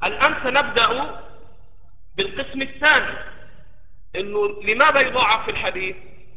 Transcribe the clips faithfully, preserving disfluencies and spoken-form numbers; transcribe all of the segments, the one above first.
الآن سنبدأ بالقسم الثاني، إنه لماذا يضاعف في الحديث؟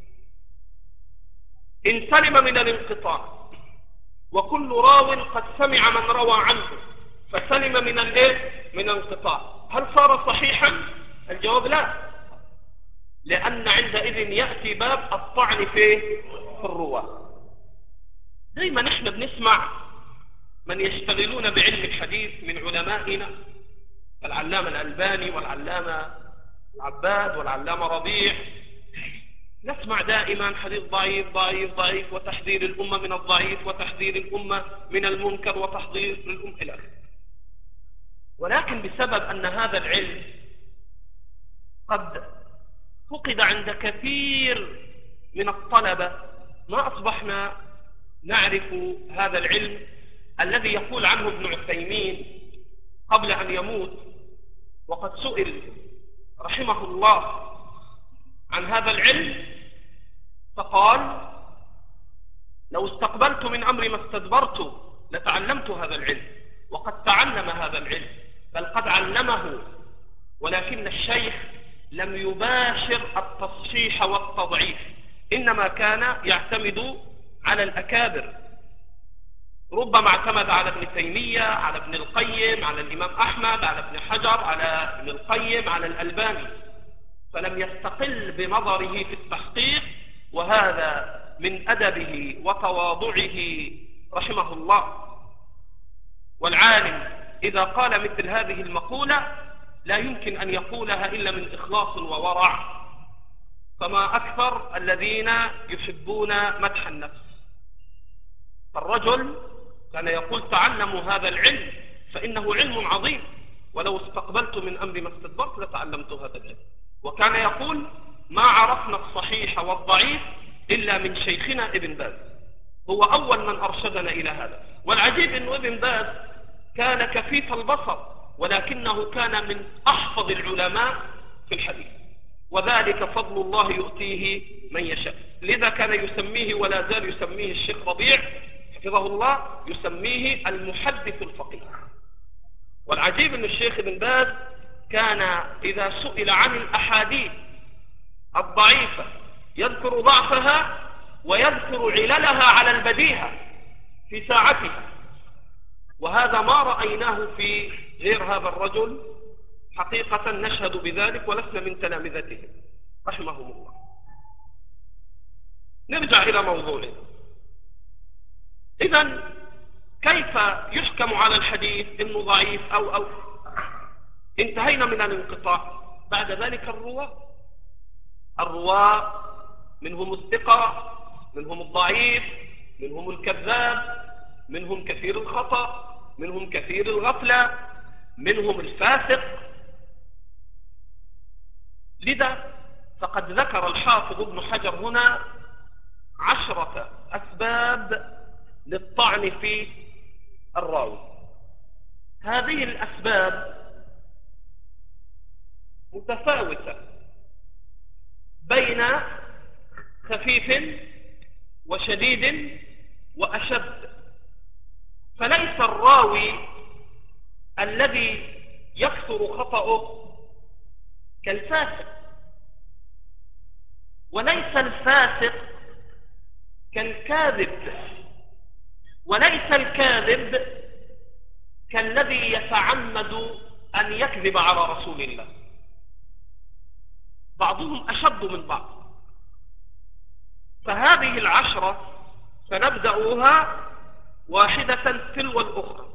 إن سلم من الانقطاع، وكل راو قد سمع من روى عنه فسلم من الايه؟ من الانقطاع، هل صار صحيحا؟ الجواب لا، لأن عندئذ يأتي باب الطعن في في الرواة. دايما نحن بنسمع من يشتغلون بعلم الحديث من علمائنا، العلامة الألباني والعلامة العباد والعلامة ربيع، نسمع دائما حديث ضعيف ضعيف ضعيف، وتحذير الأمة من الضعيف، وتحذير الأمة من المنكر، وتحذير الأمة إلى آخره. ولكن بسبب أن هذا العلم قد فقد عند كثير من الطلبة، ما أصبحنا نعرف هذا العلم الذي يقول عنه ابن عثيمين قبل أن يموت، وقد سئل رحمه الله عن هذا العلم فقال: لو استقبلت من أمري ما استدبرت لتعلمت هذا العلم. وقد تعلم هذا العلم، بل قد علمه، ولكن الشيخ لم يباشر التصحيح والتضعيف، إنما كان يعتمد على الأكابر، ربما اعتمد على ابن تيمية، على ابن القيم، على الإمام أحمد، على ابن حجر، على ابن القيم، على الألباني، فلم يستقل بنظره في التحقيق. وهذا من أدبه وتواضعه رحمه الله. والعالم إذا قال مثل هذه المقولة لا يمكن أن يقولها إلا من إخلاص وورع، فما أكثر الذين يحبون مدح النفس. فالرجل كان يقول: تعلموا هذا العلم فإنه علم عظيم، ولو استقبلت من أمري ما استدبرت لتعلمت هذا العلم. وكان يقول: ما عرفنا الصحيح والضعيف إلا من شيخنا ابن باز، هو أول من أرشدنا إلى هذا. والعجيب أن ابن باز كان كفيف البصر، ولكنه كان من أحفظ العلماء في الحديث، وذلك فضل الله يؤتيه من يشاء. لذا كان يسميه، ولا زال يسميه الشيخ ربيع حفظه الله، يسميه المحدث الفقيه. والعجيب أن الشيخ ابن باز كان إذا سئل عن الأحاديث الضعيفة يذكر ضعفها ويذكر عللها على البديهة في ساعتها، وهذا ما رأيناه في غير هذا الرجل. حقيقة نشهد بذلك ولسنا من تلامذته رحمهم الله. نرجع إلى موضوعنا. إذن كيف يحكم على الحديث إنه ضعيف أو أو انتهينا من الانقطاع. بعد ذلك الرواة الرواة منهم الثقة، منهم الضعيف، منهم الكذاب، منهم كثير الخطأ، منهم كثير الغفلة، منهم الفاسق. لذا فقد ذكر الحافظ ابن حجر هنا عشرة أسباب للطعن في الراوي. هذه الأسباب متفاوتة بين خفيف وشديد وأشد، فليس الراوي الذي يكثر خطأه كالفاسق، وليس الفاسق كالكاذب، وليس الكاذب كالذي يتعمد أن يكذب على رسول الله. بعضهم أشد من بعض. فهذه العشرة سنبدأها واحدة تلو الأخرى،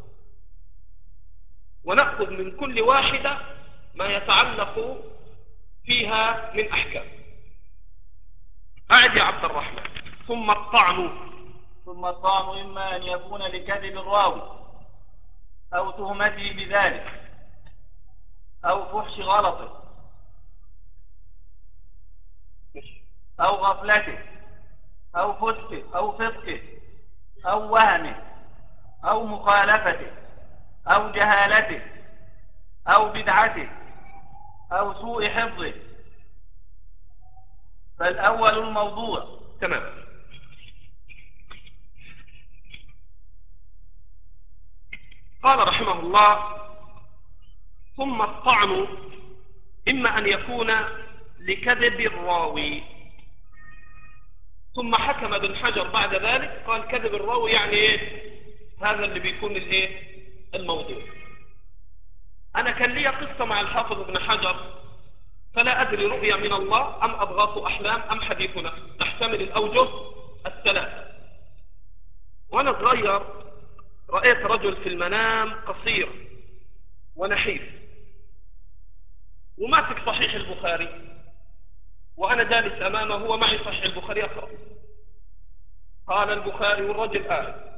ونأخذ من كل واحدة ما يتعلق فيها من أحكام. أعد يا عبد الرحمن. ثم الطعن. ثم الطعن إما أن يكون لكذب الراوي أو تهمته بذلك أو فحش غلطه أو غفلته أو فسقه أو فسقه أو وهمه أو مخالفته أو جهالته أو بدعته أو سوء حفظه. فالأول الموضوع. تمام. قال رحمه الله: ثم الطعن إما أن يكون لكذب الراوي. ثم حكم ابن حجر بعد ذلك قال كذب الراوي يعني إيه؟ هذا اللي بيكون الإيه؟ الموضوع. أنا كان لي قصة مع الحافظ ابن حجر، فلا أدري رؤيا من الله أم أضغاث أحلام أم حديث نفس، تحتمل الأوجه الثلاث. وأنا صغير رأيت رجل في المنام قصير ونحيف وماسك صحيح البخاري، وأنا جالس أمامه ومعي صحيح البخاري أقرأ. قال البخاري والرجل آل.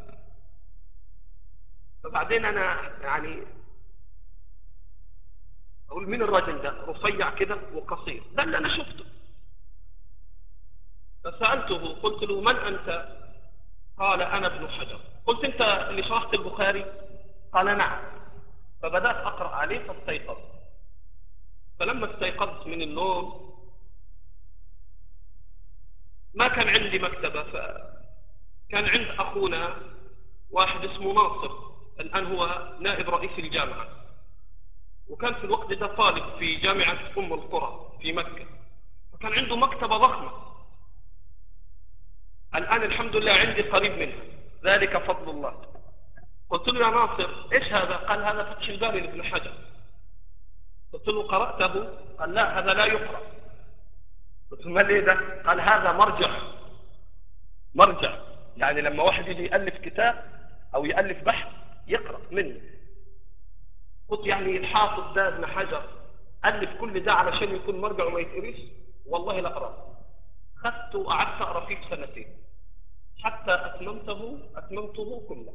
فبعدين أنا يعني أقول مين الرجل ده؟ رفيع كده وقصير، ده اللي أنا شفته. فسألته قلت له من أنت؟ قال أنا ابن حجر. قلت أنت اللي شرحت البخاري؟ قال نعم. فبدأت أقرأ عليه فاستيقظ. فلما استيقظت من النوم ما كان عندي مكتبة، فكان عند أخونا واحد اسمه ناصر، الآن هو نائب رئيس الجامعة، وكان في الوقت ده طالب في جامعة أم القرى في مكة، وكان عنده مكتبة ضخمة. الآن الحمد لله عندي قريب منها، ذلك فضل الله. قلت له يا ناصر إيش هذا؟ قال هذا فتح الباري لابن حجر. قلت له قرأته؟ قال لا هذا لا يقرأ. قلت له ما ليه ده؟ قال هذا مرجع. مرجع يعني لما واحد يجي يألف كتاب أو يألف بحث يقرأ منه. قلت يعني الحافظ ده ابن حجر ألف كل ده علشان يكون مرجع وما يتقريش؟ والله لا أقرأ. خدت وقعدت أقرأ فيه سنتين حتى أتممته أتممته كله،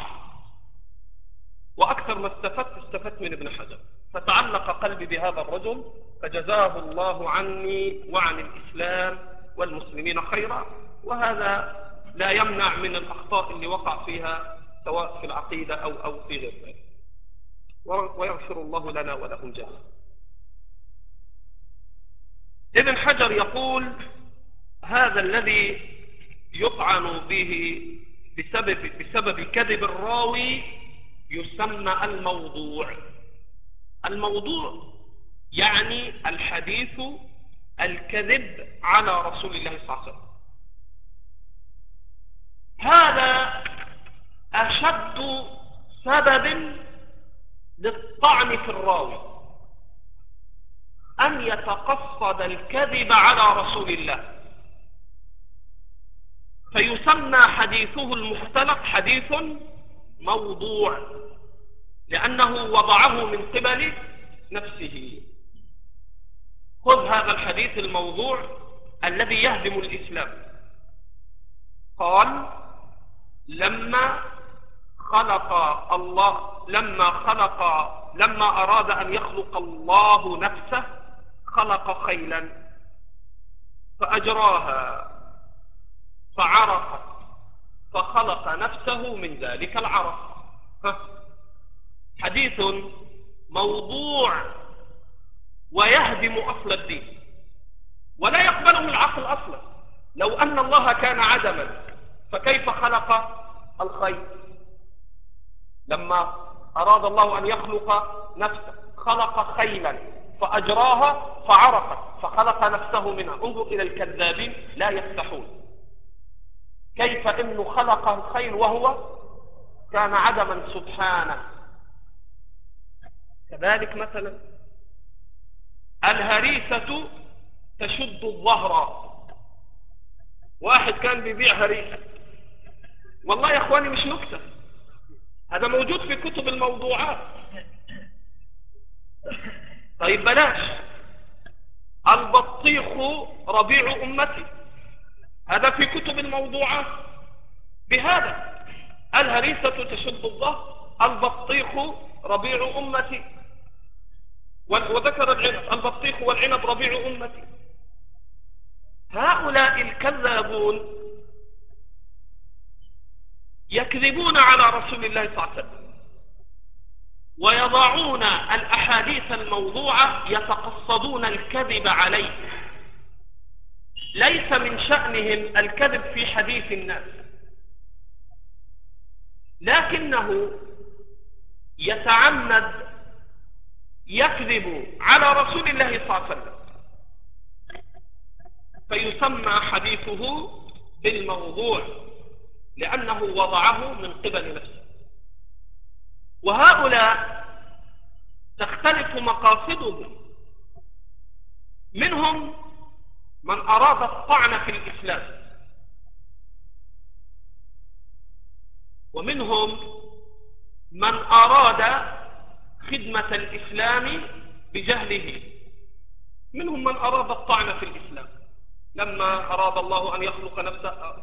وأكثر ما استفدت استفدت من ابن حجر. فتعلق قلبي بهذا الرجل، فجزاه الله عني وعن الإسلام والمسلمين خيرا. وهذا لا يمنع من الأخطاء اللي وقع فيها سواء في العقيدة أو أو في غير ذلك، ويغفر الله لنا ولهم جميعا. ابن حجر يقول هذا الذي يطعن به بسبب بسبب كذب الراوي يسمى الموضوع. الموضوع يعني الحديث الكذب على رسول الله صلى الله عليه وسلم. هذا أشد سبب للطعن في الراوي، أن يتقصد الكذب على رسول الله، فيسمى حديثه المختلق حديث موضوع، لأنه وضعه من قبل نفسه. خذ هذا الحديث الموضوع الذي يهدم الإسلام. قال لما خلق الله لما خلق لما أراد أن يخلق الله نفسه خلق خيلا فأجراها فعرقت فخلق نفسه من ذلك العرق. حديث موضوع ويهدم أصل الدين ولا يقبله العقل أصلا. لو أن الله كان عدما فكيف خلق الخيل؟ لما أراد الله أن يخلق نفسه خلق خيلا فأجراها فعرقت فخلق نفسه منها. انظر إلى الكذابين لا يفتحون، كيف إنه خلق الخيل وهو كان عدما سبحانه. كذلك مثلا الهريسة تشد الظهر. واحد كان بيبيع هريسة، والله يا اخواني مش نكتة، هذا موجود في كتب الموضوعات. طيب بلاش البطيخ ربيع أمتي، هذا في كتب الموضوعات بهذا. الهريسة تشد الظهر، البطيخ ربيع أمتي، وذكر العنب، البطيخ والعنب ربيع أمتي. هؤلاء الكذابون يكذبون على رسول الله صلى الله عليه وسلم ويضعون الأحاديث الموضوعة يتقصدون الكذب عليه. ليس من شأنهم الكذب في حديث الناس، لكنه يتعمد يكذب على رسول الله صلى الله عليه وسلم فيسمى حديثه بالموضوع لأنه وضعه من قبل نفسه. وهؤلاء تختلف مقاصدهم، منهم من أراد الطعن في الإسلام، ومنهم من أراد خدمة الإسلام بجهله، منهم من أراد الطعن في الإسلام لما أراد الله أن يخلق نفسه،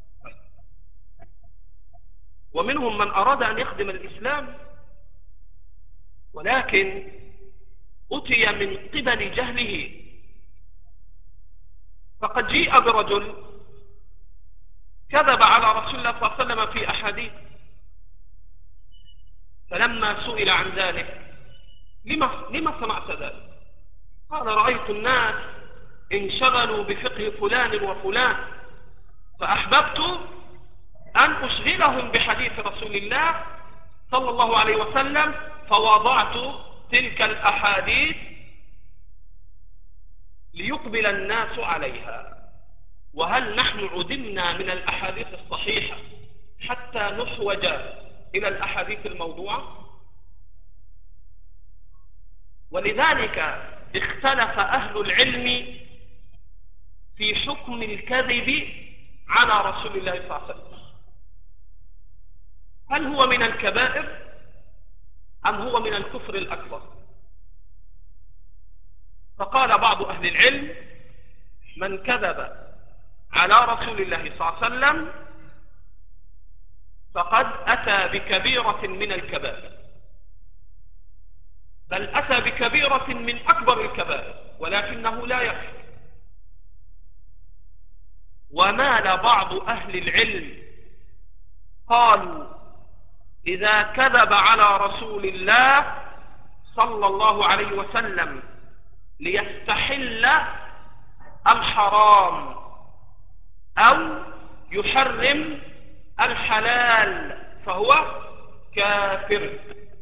ومنهم من أراد أن يخدم الإسلام ولكن أتي من قبل جهله. فقد جيء برجل كذب على رسول الله صلى الله عليه وسلم في أحاديث، فلما سئل عن ذلك لما, لما صنعت ذلك؟ قال رأيت الناس انشغلوا بفقه فلان وفلان فأحببت أن أشغلهم بحديث رسول الله صلى الله عليه وسلم فوضعت تلك الأحاديث ليقبل الناس عليها. وهل نحن عدمنا من الأحاديث الصحيحة حتى نحوج إلى الأحاديث الموضوعة؟ ولذلك اختلف أهل العلم في حكم الكذب على رسول الله صلى الله عليه وسلم، هل هو من الكبائر أم هو من الكفر الأكبر؟ فقال بعض أهل العلم من كذب على رسول الله صلى الله عليه وسلم فقد أتى بكبيرة من الكبائر، بل أتى بكبيرة من أكبر الكبائر ولكنه لا يكفر. ومال بعض أهل العلم قالوا إذا كذب على رسول الله صلى الله عليه وسلم ليستحل الحرام أو يحرم الحلال فهو كافر.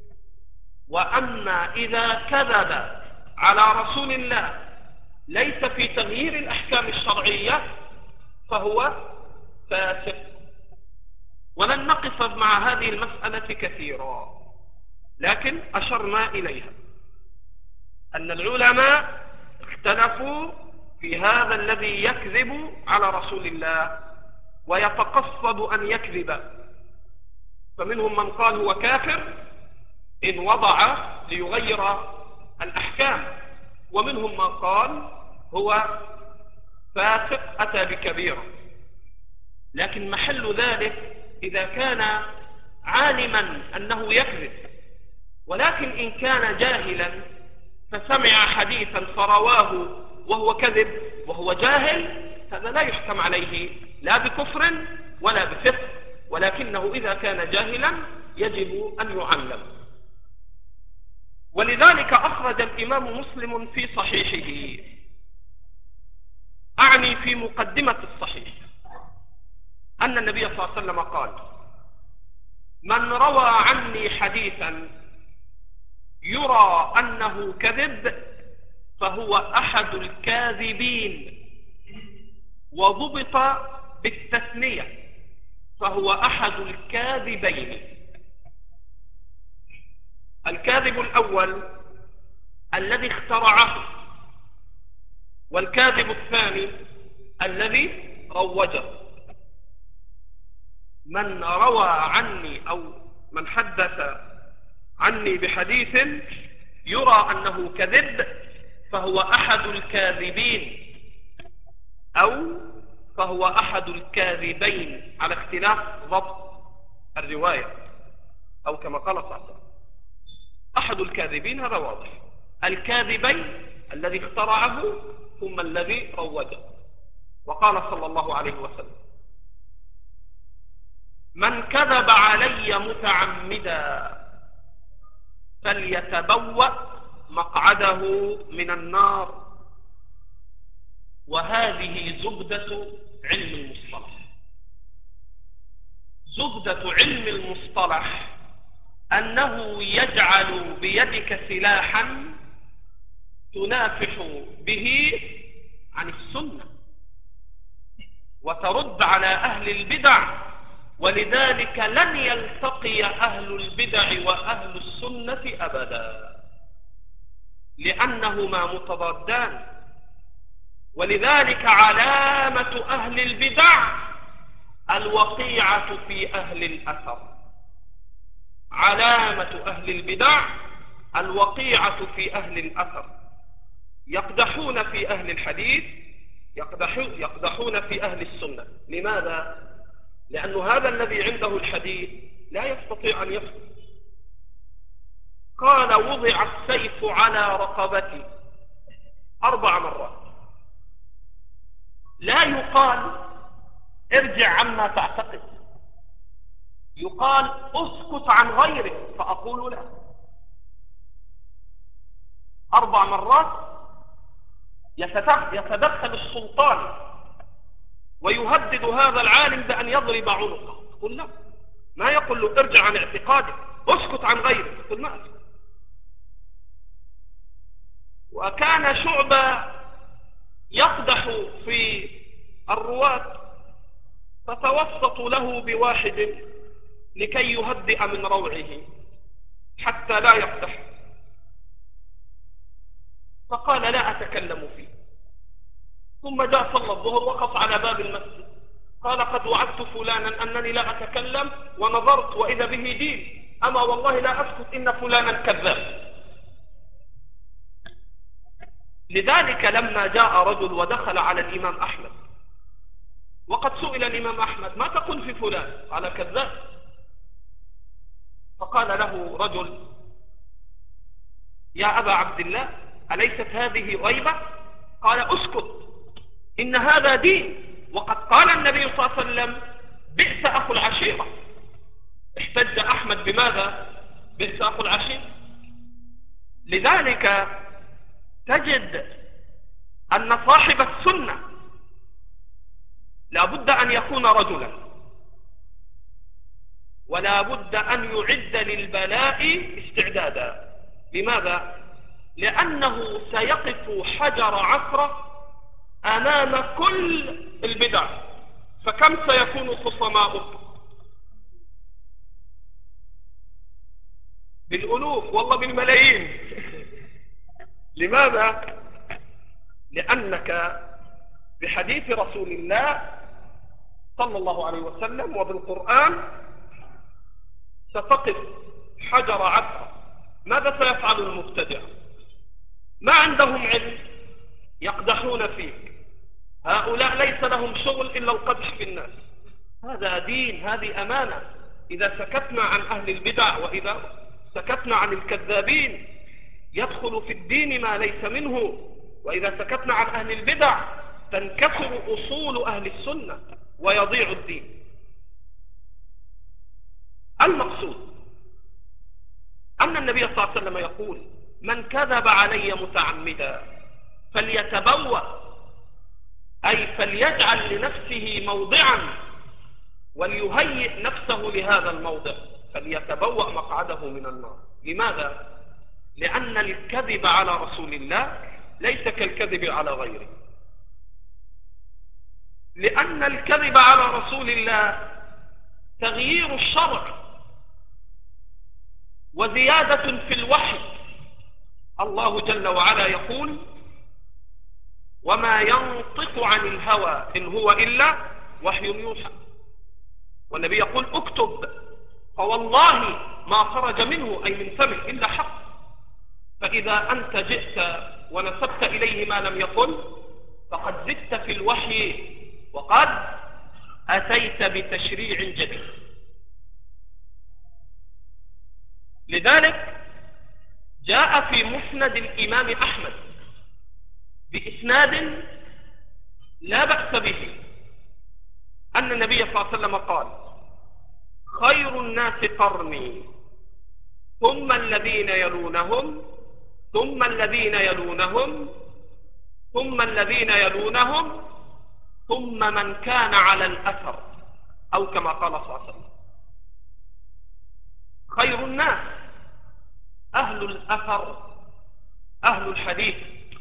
وأما إذا كذب على رسول الله ليس في تغيير الأحكام الشرعية فهو فاسق. ولن نقف مع هذه المسألة كثيرا، لكن أشرنا إليها أن العلماء اختلفوا في هذا الذي يكذب على رسول الله ويتقصد أن يكذب، فمنهم من قال هو كافر إن وضع ليغير الأحكام، ومنهم من قال هو فاسق أتى بكبيرة. لكن محل ذلك إذا كان عالما أنه يكذب، ولكن إن كان جاهلا فسمع حديثا فرواه وهو كذب وهو جاهل هذا لا يحكم عليه لا بكفر ولا بفسق، ولكنه إذا كان جاهلا يجب أن يعلم. ولذلك أخرج الإمام مسلم في صحيحه، أعني في مقدمة الصحيح، أن النبي صلى الله عليه وسلم قال من روى عني حديثا يرى أنه كذب فهو أحد الكاذبين، وضبط بالتثنية فهو أحد الكاذبين. الكاذب الأول الذي اخترعه، والكاذب الثاني الذي روجه. من روى عني أو من حدث عني بحديث يرى أنه كذب فهو أحد الكاذبين أو فهو أحد الكاذبين على اختلاف ضبط الرواية، أو كما قال صلى الله عليه وسلم أحد الكاذبين، هذا واضح. الكاذبين الذي اخترعه ثم الذي روجه. وقال صلى الله عليه وسلم من كذب علي متعمدا فليتبوأ مقعده من النار. وهذه زبدة علم المصطلح. زبدة علم المصطلح أنه يجعل بيدك سلاحا تنافح به عن السنة وترد على أهل البدع، ولذلك لن يلتقي أهل البدع وأهل السنة أبدا، لأنهما متضادان. ولذلك علامة أهل البدع الوقيعة في أهل الأثر، علامة أهل البدع الوقيعة في أهل الأثر. يقدحون في أهل الحديث، يقدحون في أهل السنة. لماذا؟ لأن هذا الذي عنده الحديث لا يستطيع أن يسكت. قال: وضع السيف على رقبتي أربع مرات. لا يقال ارجع عما تعتقد، يقال اسكت عن غيرك فأقول لا. أربع مرات يتدخل السلطان ويهدد هذا العالم بأن يضرب عنقه، قل لا. ما يقول له ارجع عن اعتقادك، اسكت عن غيرك، قل ما اسكت. وكان شعبة يقدح في الرواة فتوسط له بواحد لكي يهدئ من روعه حتى لا يقدح، فقال: لا أتكلم فيه. ثم جاء صلى الظهر وقف على باب المسجد، قال: قد وعدت فلانا أنني لا أتكلم، ونظرت وإذا به دين، أما والله لا أسكت إن فلانا كذاب. لذلك لما جاء رجل ودخل على الإمام أحمد، وقد سئل الإمام أحمد: ما تقول في فلان؟ قال: كذاب. فقال له رجل: يا أبا عبد الله، أليست هذه غيبة؟ قال: اسكت، إن هذا دين، وقد قال النبي صلى الله عليه وسلم: بئس أخو العشيرة. احتج أحمد بماذا؟ بئس أخو العشيرة. لذلك تجد أن صاحب السنة لا بد أن يكون رجلا، ولا بد أن يعد للبلاء استعدادا. لماذا؟ لأنه سيقف حجر عثرة أمام كل البدع، فكم سيكون خصماؤك؟ بالألوف والله بالملايين. لماذا؟ لأنك بحديث رسول الله صلى الله عليه وسلم وبالقرآن ستقف حجر عثرة. ماذا سيفعل المبتدع؟ ما عندهم علم، يقدحون فيك. هؤلاء ليس لهم شغل إلا القدح في الناس. هذا دين، هذه أمانة. إذا سكتنا عن أهل البدع وإذا سكتنا عن الكذابين يدخل في الدين ما ليس منه، وإذا سكتنا عن أهل البدع تنكسر أصول أهل السنة ويضيع الدين. المقصود أن النبي صلى الله عليه وسلم يقول: من كذب علي متعمدا فليتبوأ، أي فليجعل لنفسه موضعا وليهيئ نفسه لهذا الموضع، فليتبوأ مقعده من النار. لماذا؟ لأن الكذب على رسول الله ليس كالكذب على غيره، لأن الكذب على رسول الله تغيير الشرع وزيادة في الوحي. الله جل وعلا يقول: وما ينطق عن الهوى إن هو إلا وحي يوحى. والنبي يقول: اكتب، فوالله ما خرج منه أي من فمه إلا حق. فإذا أنت جئت ونسبت إليه ما لم يقل فقد زدت في الوحي وقد أتيت بتشريع جديد. لذلك جاء في مسند الإمام أحمد بإسناد لا بأس به أن النبي صلى الله عليه وسلم قال: خير الناس قرني ثم الذين يلونهم ثم الذين يلونهم ثم الذين يلونهم ثم من كان على الأثر، أو كما قال صلى الله عليه وسلم. خير الناس أهل الأثر أهل الحديث.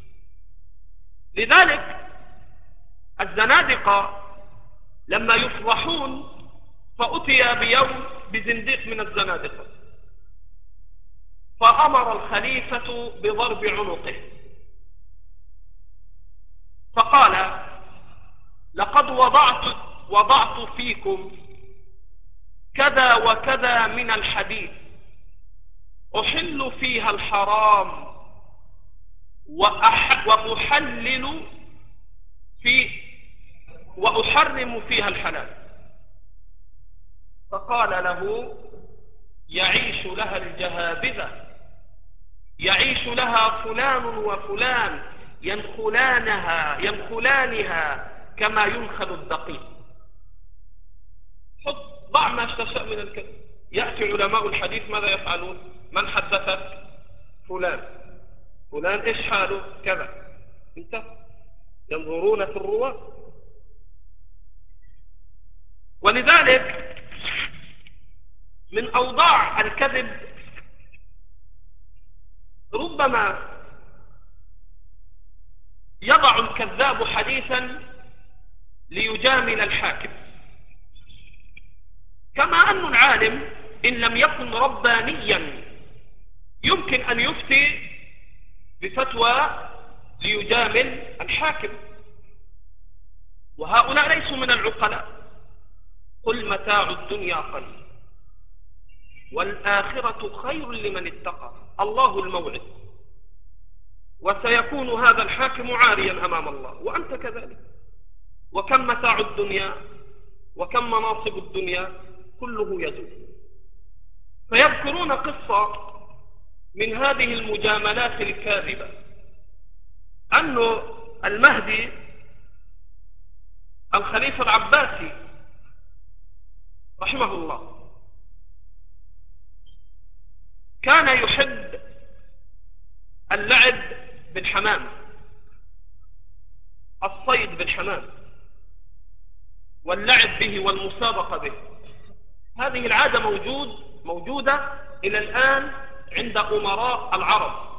لذلك الزنادقة لما يفضحون فأتي بيوم بزنديق من الزنادقة فأمر الخليفة بضرب عنقه، فقال لقد وضعت وضعت فيكم كذا وكذا من الحديث أحل فيها الحرام وأح وأحلل في وأحرم فيها الحلال. فقال له يعيش لها الجهابذة، يعيش لها فلان وفلان ينخلانها ينخلانها كما ينخل الدقيق. حط ضع ما تشاء من الكلام. يأتي علماء الحديث ماذا يفعلون؟ من حدثك؟ فلان. فلان إيش حاله؟ كذا. انت ينظرون في الرواة. ولذلك من أوضاع الكذب ربما يضع الكذاب حديثا ليجامل الحاكم، كما أن العالم إن لم يكن ربانيا يمكن أن يفتي بفتوى ليجامل الحاكم، وهؤلاء ليسوا من العقلاء. قل متاع الدنيا قليل والآخرة خير لمن اتقى، الله الموعد، وسيكون هذا الحاكم عاريا أمام الله وأنت كذلك. وكم متاع الدنيا وكم مناصب الدنيا كله يزول. فيذكرون قصة من هذه المجاملات الكاذبة أن المهدي الخليفة العباسي رحمه الله كان يحب اللعب بالحمام، الصيد بالحمام واللعب به والمسابقة به. هذه العادة موجود موجودة إلى الآن عند أمراء العرب،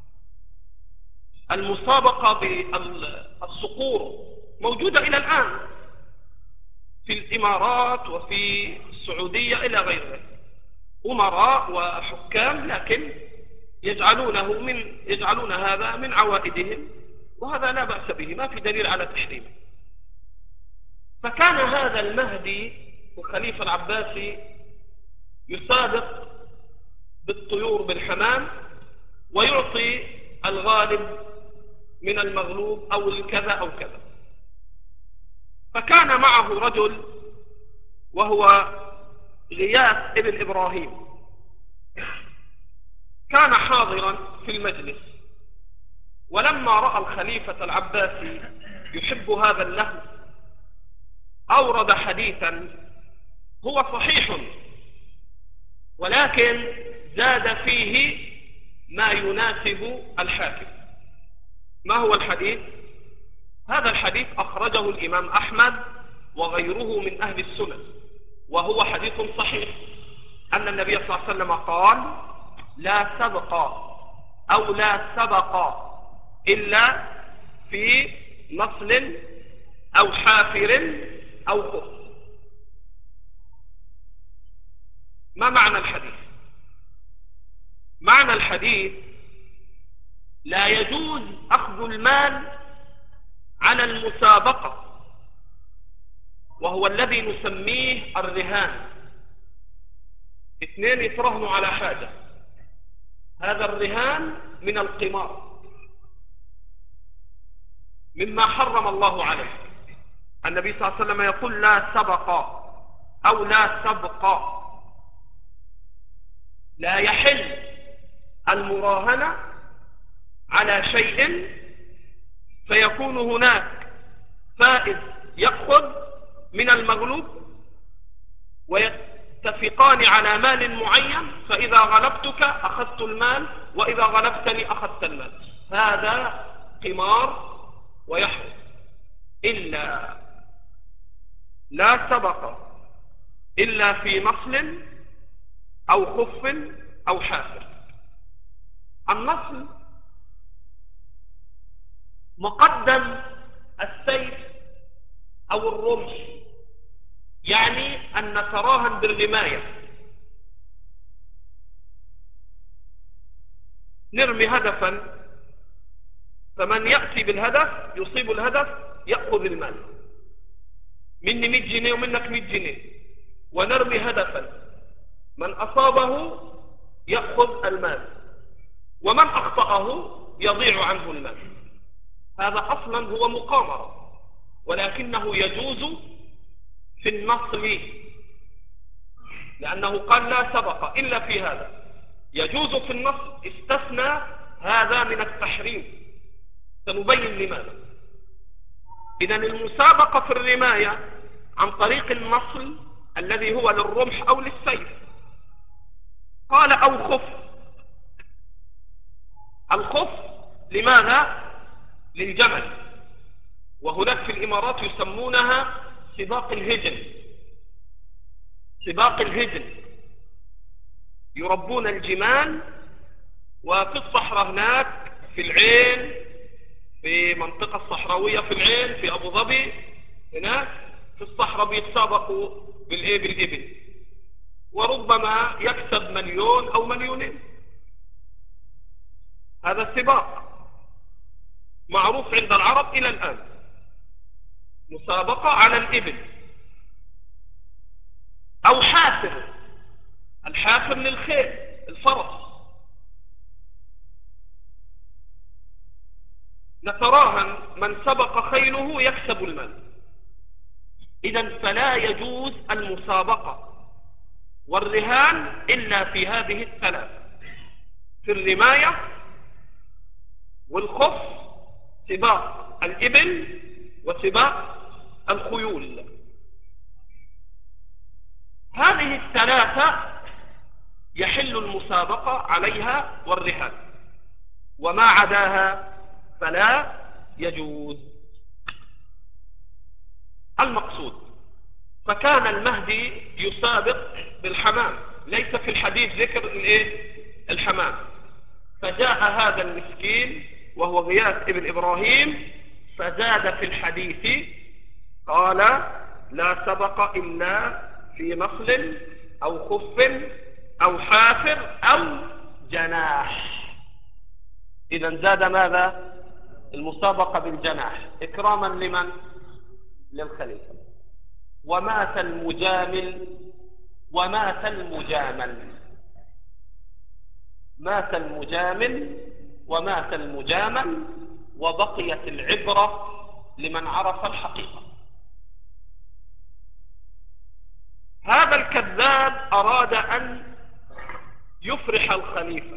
المسابقة بالصقور موجودة إلى الآن في الإمارات وفي السعودية إلى غير ذلك. أمراء وحكام لكن يجعلونه من يجعلون هذا من عوائدهم، وهذا لا بأس به، ما في دليل على تحريمه. فكان هذا المهدي الخليفة العباسي يسابق بالطيور بالحمام ويعطي الغالب من المغلوب أو الكذا أو كذا. فكان معه رجل وهو غياث ابن إبراهيم، كان حاضرا في المجلس، ولما رأى الخليفة العباسي يحب هذا اللهو أورد حديثا هو صحيح ولكن زاد فيه ما يناسب الحاكم. ما هو الحديث؟ هذا الحديث أخرجه الإمام أحمد وغيره من أهل السنن، وهو حديث صحيح أن النبي صلى الله عليه وسلم قال لا سبق أو لا سبق إلا في نصل أو حافر أو خف. ما معنى الحديث؟ معنى الحديث لا يجوز أخذ المال على المسابقة، وهو الذي نسميه الرهان. اثنين يترهنوا على حاجة، هذا الرهان من القمار مما حرم الله عليه. النبي صلى الله عليه وسلم يقول لا سبق أو لا سبق، لا يحل المراهنة على شيء فيكون هناك فائز يأخذ من المغلوب ويتفقان على مال معين، فإذا غلبتك أخذت المال وإذا غلبتني أخذت المال. هذا قمار ويحرم. إلا لا سبق إلا في نصل أو خف أو حافر. النصل مقدم السيف أو الرمح، يعني أن نتراهن بالرماية، نرمي هدفا فمن يأتي بالهدف يصيب الهدف يأخذ المال، مني مئة جنيه ومنك مئة جنيه، ونرمي هدفا من أصابه يأخذ المال ومن أخطأه يضيع عنه المال. هذا أصلا هو مقامرة، ولكنه يجوز في النصل، لأنه قال لا سبق إلا في هذا. يجوز في النصل، استثنى هذا من التحريم، سنبين لماذا. إذن المسابقة في الرماية عن طريق النصل الذي هو للرمح أو للسيف. قال أو خف. الخف لماذا؟ للجمل، وهناك في الإمارات يسمونها سباق الهجن. سباق الهجن يربون الجمال، وفي الصحراء هناك في العين، في منطقة الصحراوية في العين في أبو ظبي، هناك في الصحراء بيتسابقوا بالإيه بالإبل، وربما يكسب مليون أو مليونين. هذا السباق معروف عند العرب إلى الآن، مسابقة على الإبل. أو حافر. الحافر للخيل، الفرس. نتراهن من سبق خيله يكسب المال. إذن فلا يجوز المسابقة والرهان إلا في هذه الثلاث: في الرماية، والخف سباق الإبل، وسباق الخيول. هذه الثلاثة يحل المسابقة عليها والرهان، وما عداها فلا يجوز. المقصود: فكان المهدي يسابق بالحمام، ليس في الحديث ذكر الايه الحمام. فجاء هذا المسكين وهو غياث ابن إبراهيم فزاد في الحديث، قال: لا سبق إلا في نصل أو خف أو حافر أو جناح. إذا زاد ماذا؟ المسابقة بالجناح إكراما لمن؟ للخليفة. ومات المجامل ومات المجامل. مات المجامل ومات المجامل، وبقيت العبرة لمن عرف الحقيقة. هذا الكذاب أراد أن يفرح الخليفة.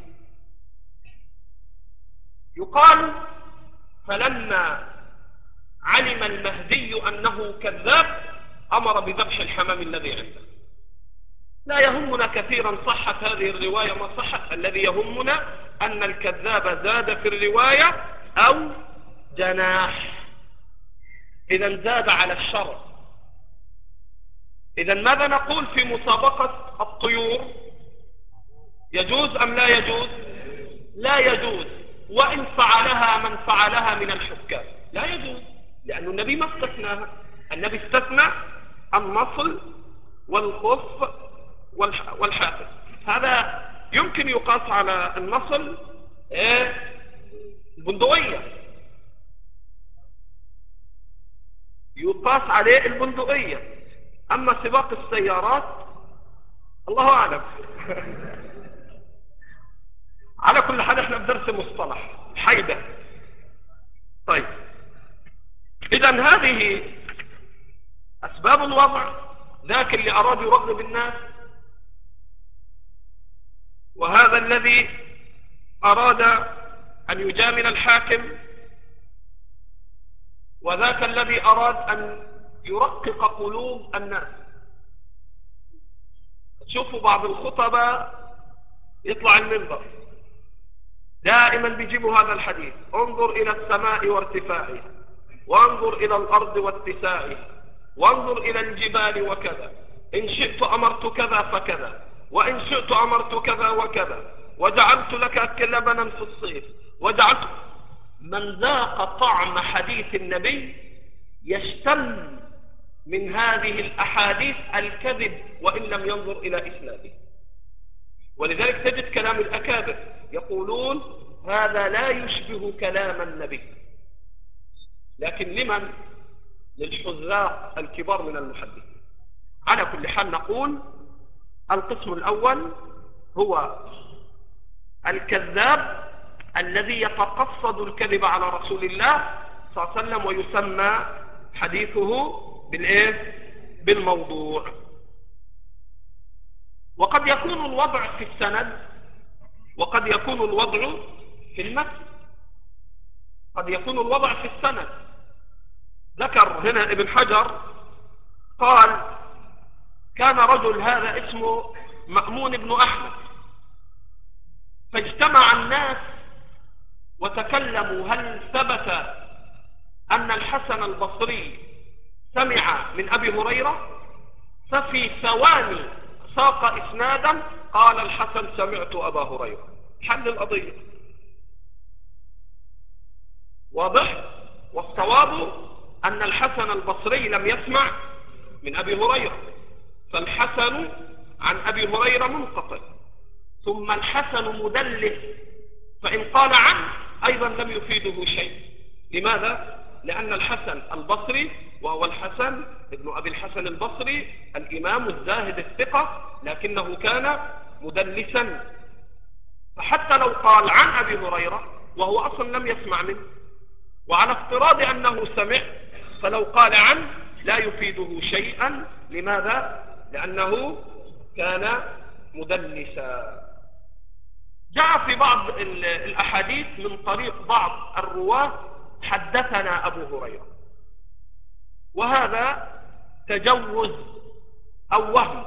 يقال: فلما علم المهدي أنه كذاب أمر بذبح الحمام الذي عنده. لا يهمنا كثيرا صحت هذه الرواية ما صحت، الذي يهمنا أن الكذاب زاد في الرواية أو جناح. إذا زاد على الشر. إذا ماذا نقول في مسابقة الطيور؟ يجوز أم لا يجوز؟ لا يجوز، وإن فعلها من فعلها من الحكام لا يجوز، لأن النبي ما استثناها. النبي استثنى النصل والخف والحافر. هذا يمكن يقاس على النصل إيه؟ البندقية، يقاس عليه البندقية. أما سباق السيارات الله أعلم. على كل حال احنا بدرس مصطلح حيدة. طيب، إذن هذه أسباب الوضع، ذاك اللي أراد يرغب الناس، وهذا الذي أراد أن يجامل الحاكم، وذاك الذي أراد أن يرقق قلوب الناس. تشوفوا بعض الخطباء يطلع المنبر دائما بيجيبوا هذا الحديث: انظر إلى السماء وارتفاعها، وانظر إلى الأرض واتساعها، وانظر إلى الجبال وكذا، إن شئت أمرت كذا فكذا، وإن شئت أمرت كذا وكذا، وجعلت لك لبنا في الصيف، وجعلت. من ذاق طعم حديث النبي يشتم من هذه الأحاديث الكذب وإن لم ينظر إلى إسناده. ولذلك تجد كلام الأكابر يقولون هذا لا يشبه كلام النبي. لكن لمن؟ للحذاق الكبار من المحدثين. على كل حال نقول القسم الأول هو الكذاب الذي يتقصد الكذب على رسول الله صلى الله عليه وسلم ويسمى حديثه بالإيه؟ بالموضوع. وقد يكون الوضع في السند وقد يكون الوضع في المتن. قد يكون الوضع في السند. ذكر هنا ابن حجر قال كان رجل هذا اسمه مأمون بن أحمد، فاجتمع الناس وتكلموا هل ثبت أن الحسن البصري سمع من أبي هريرة؟ ففي ثواني ساق إسنادا قال الحسن سمعت أبا هريرة. حل القضية واضح. والصواب أن الحسن البصري لم يسمع من أبي هريرة، فالحسن عن أبي هريرة منقطع، ثم الحسن مدلس، فإن قال عنه أيضا لم يفيده شيء. لماذا؟ لأن الحسن البصري وهو الحسن ابن أبي الحسن البصري الإمام الزاهد الثقة، لكنه كان مدلسا، فحتى لو قال عن أبي هريرة وهو أصلا لم يسمع منه، وعلى افتراض أنه سمع، فلو قال عنه لا يفيده شيئا. لماذا؟ لأنه كان مدلسا. جاء في بعض الأحاديث من طريق بعض الرواة حدثنا أبو هريرة، وهذا تجوز أو وهم.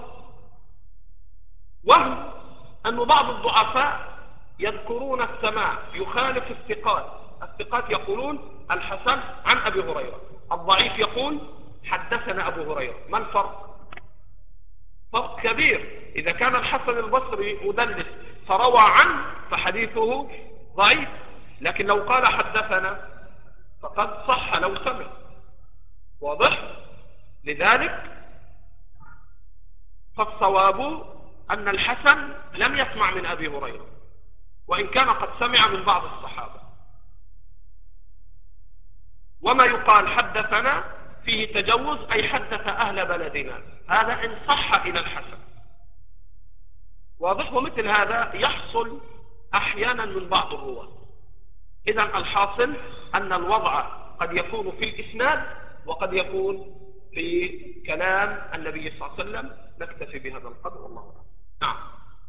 وهم أن بعض الضعفاء يذكرون السماع يخالف الثقات. الثقات يقولون الحسن عن أبي هريرة، الضعيف يقول حدثنا أبو هريرة. ما الفرق؟ فرق كبير. إذا كان الحسن البصري مدلس فروى عنه فحديثه ضعيف، لكن لو قال حدثنا فقد صح لو سمع. واضح؟ لذلك فالصواب أن الحسن لم يسمع من أبي هريرة، وإن كان قد سمع من بعض الصحابة. وما يقال حدثنا فيه تجوز، أي حدث أهل بلدنا، هذا إن صح إلى الحسن. واضح؟ ومثل هذا يحصل أحيانا من بعض الرواة. إذن الحاصل أن الوضع قد يكون في الإسناد وقد يكون في كلام النبي صلى الله عليه وسلم. نكتفي بهذا القدر والله أعلم. نعم.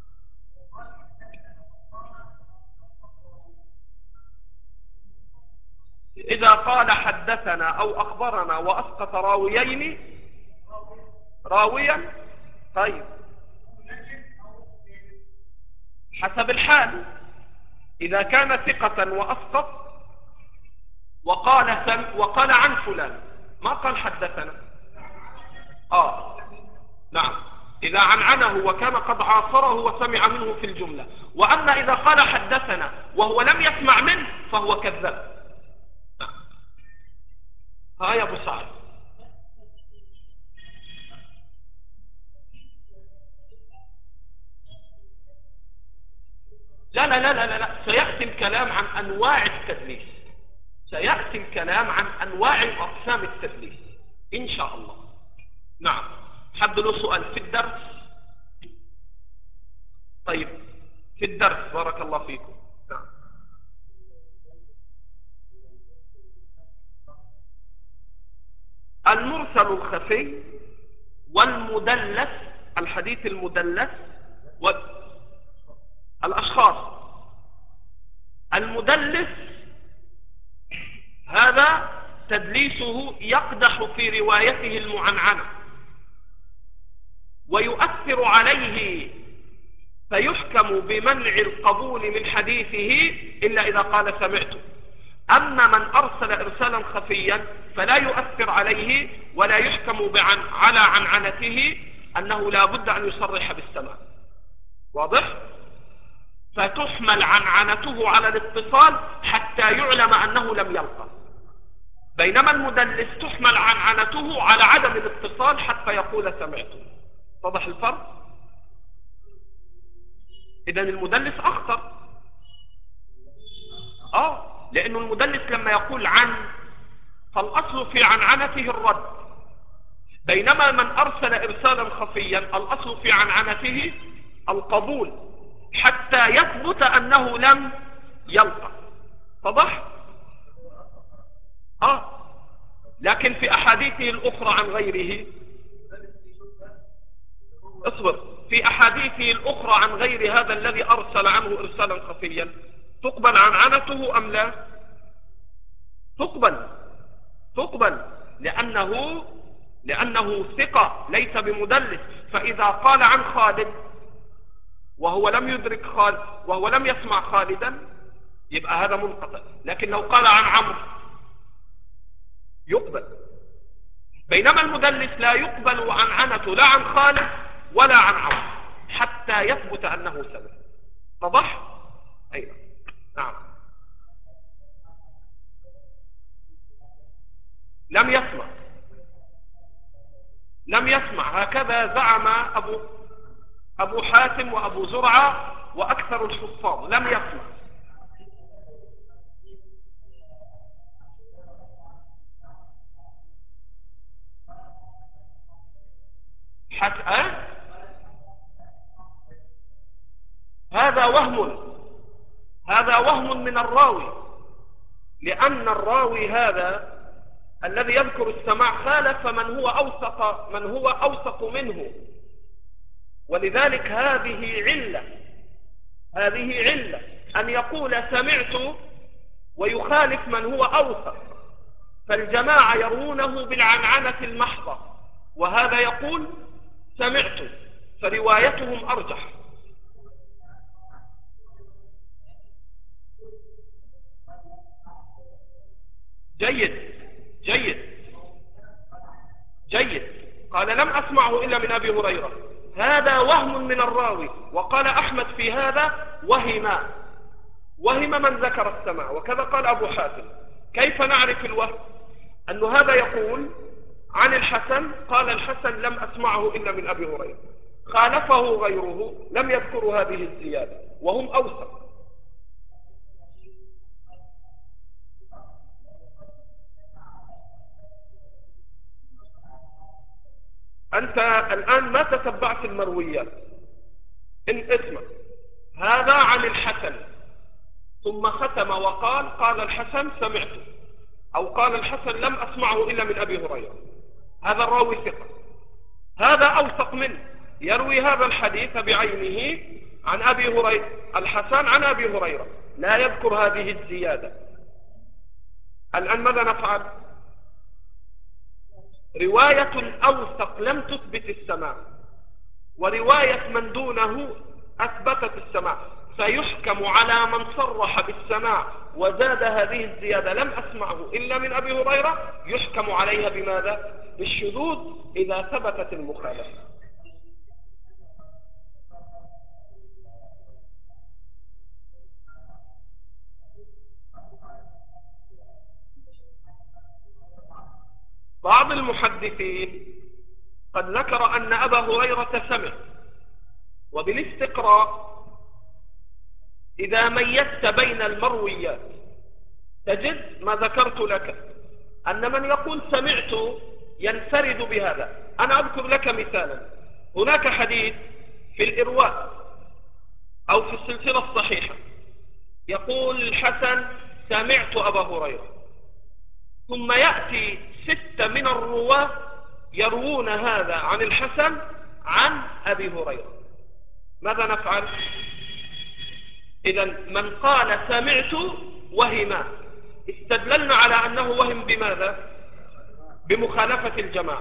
إذا قال حدثنا أو أخبرنا وأسقط راويين راويا، طيب حسب الحال. إذا كان ثقة وأسقط وقال سم وقال عن فلان ما قال حدثنا، آه نعم، إذا عنعنه وكان قد عاصره وسمع منه في الجملة. وأما إذا قال حدثنا وهو لم يسمع منه فهو كذاب. نعم. ها يا أبو سعد. لا لا لا لا لا سيأتي الكلام عن أنواع التدليس، سيأتي الكلام عن أنواع وأقسام التدليس إن شاء الله. نعم. حد له سؤال في الدرس؟ طيب في الدرس بارك الله فيكم. نعم. المرسل الخفي والمدلس، الحديث المدلس والأشخاص. المدلس هذا تدليسه يقدح في روايته المعنعنة ويؤثر عليه فيحكم بمنع القبول من حديثه إلا إذا قال سمعت. أما من أرسل إرسالا خفيا فلا يؤثر عليه ولا يحكم بعن على عنعنته أنه لا بد أن يصرح بالسماع. واضح؟ فتحمل عنعنته على الاتصال حتى يعلم أنه لم يلقى، بينما المدلس تحمل عنعنته على عدم الاتصال حتى يقول سمعته. واضح الفرق؟ إذن المدلس أخطر، آه لأنه المدلس لما يقول عن فالأصل في عنعنته الرد، بينما من أرسل إرسالا خفيا الأصل في عنعنته القبول حتى يثبت أنه لم يلقى. واضح؟ آه لكن في أحاديثه الأخرى عن غيره، اصبر، في أحاديثه الأخرى عن غير هذا الذي أرسل عنه إرسالا خفيا تقبل عنعنته أم لا؟ تقبل تقبل لأنه لأنه ثقة ليس بمدلس، فإذا قال عن خالد وهو لم يدرك خالد وهو لم يسمع خالدا يبقى هذا منقطع، لكن لو قال عن عمرو يقبل، بينما المدلس لا يقبل عنعنته لا عن خالد ولا عن عمرو حتى يثبت أنه سمع. واضح؟ أيوة. نعم. لم يسمع لم يسمع هكذا زعم أبو أبو حاتم وأبو زرعة وأكثر الحفاظ، لم يسمع. حتى أه؟ هذا وهم هذا وهم من الراوي، لأن الراوي هذا الذي يذكر السماع خالف من هو أوثق من هو أوثق منه، ولذلك هذه علة هذه علة أن يقول سمعت ويخالف من هو أوثق، فالجماعة يرونه بالعنعنة المحضة وهذا يقول سمعت، فروايتهم أرجح. جيد جيد جيد قال لم أسمعه إلا من أبي هريرة، هذا وهم من الراوي، وقال أحمد في هذا وهم وهم من ذكر السماع، وكذا قال أبو حاتم. كيف نعرف الوهم؟ أن هذا يقول عن الحسن قال الحسن لم أسمعه إلا من أبي هريرة، خالفه غيره لم يذكر هذه الزيادة وهم أوثق. أنت الآن ما تتبعت المرويات. إن اسمع، هذا عن الحسن ثم ختم وقال قال الحسن سمعته، أو قال الحسن لم أسمعه إلا من أبي هريرة، هذا الراوي ثقة. هذا أوثق منه يروي هذا الحديث بعينه عن أبي هريرة، الحسن عن أبي هريرة لا يذكر هذه الزيادة. الآن ماذا نفعل؟ رواية الأوثق لم تثبت السماع، ورواية من دونه أثبتت السماع، فيحكم على من صرح بالسماع وزاد هذه الزيادة لم أسمعه إلا من أبي هريرة، يحكم عليها بماذا؟ بالشذوذ إذا ثبتت المخالفة. بعض المحدثين قد ذكر أن أبا هريرة سمع، وبالاستقراء إذا ميزت بين المرويات تجد ما ذكرت لك، أن من يقول سمعت ينفرد بهذا. أنا أذكر لك مثالا، هناك حديث في الإرواء أو في السلسلة الصحيحة يقول الحسن سمعت أبا هريرة، ثم يأتي ستة من الرواة يروون هذا عن الحسن عن أبي هريرة، ماذا نفعل؟ إذن من قال سمعت وهما استدللنا على أنه وهم بماذا؟ بمخالفة الجماعة.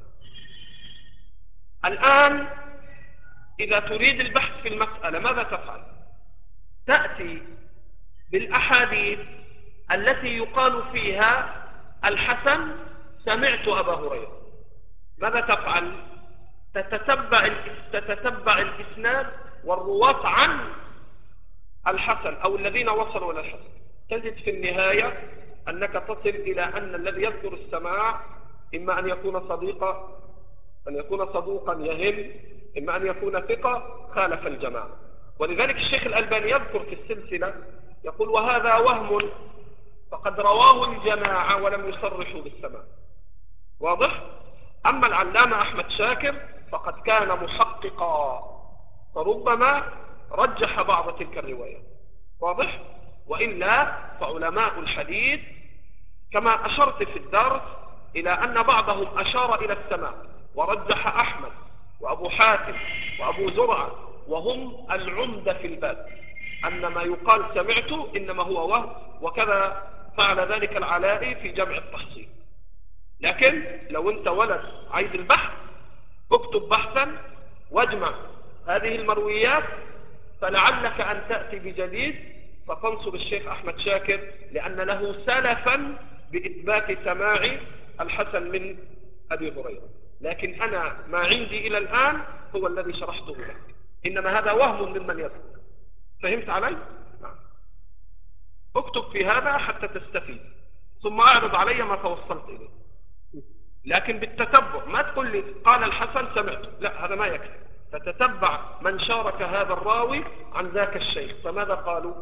الآن إذا تريد البحث في المسألة ماذا تفعل؟ تأتي بالأحاديث التي يقال فيها الحسن سمعت أبا هريرة، ماذا تفعل؟ تتتبع تتتبع الإسناد والرواة عن الحسن أو الذين وصلوا إلى الحسن، تجد في النهاية أنك تصل إلى أن الذي يذكر السماع إما أن يكون صديقا أن يكون صدوقا يهم، إما أن يكون ثقة خالف الجماعة. ولذلك الشيخ الألباني يذكر في السلسلة يقول: وهذا وهم فقد رواه الجماعة ولم يصرحوا بالسماع. واضح؟ أما العلامة أحمد شاكر فقد كان محققا، فربما رجح بعض تلك الروايات. واضح؟ وإلا فعلماء الحديث كما أشرت في الدرس إلى أن بعضهم أشار إلى السماع ورجح أحمد وأبو حاتم وأبو زرعة، وهم العمدة في الباب، أن ما يقال سمعت إنما هو وهم، وكذا فعل ذلك العلائي في جمع التحصيل. لكن لو أنت ولد عايز البحث اكتب بحثا واجمع هذه المرويات، فلعلك أن تأتي بجديد فتنصب الشيخ أحمد شاكر، لأن له سلفا بإثبات سماع الحسن من أبي هريرة. لكن أنا ما عندي إلى الآن هو الذي شرحته لك، إنما هذا وهم ممن يذكر. فهمت علي؟ نعم. اكتب في هذا حتى تستفيد، ثم أعرض علي ما توصلت إليه، لكن بالتتبع. ما تقول لي قال الحسن سمعت، لا، هذا ما يكفي. فتتبع من شارك هذا الراوي عن ذاك الشيخ فماذا قالوا.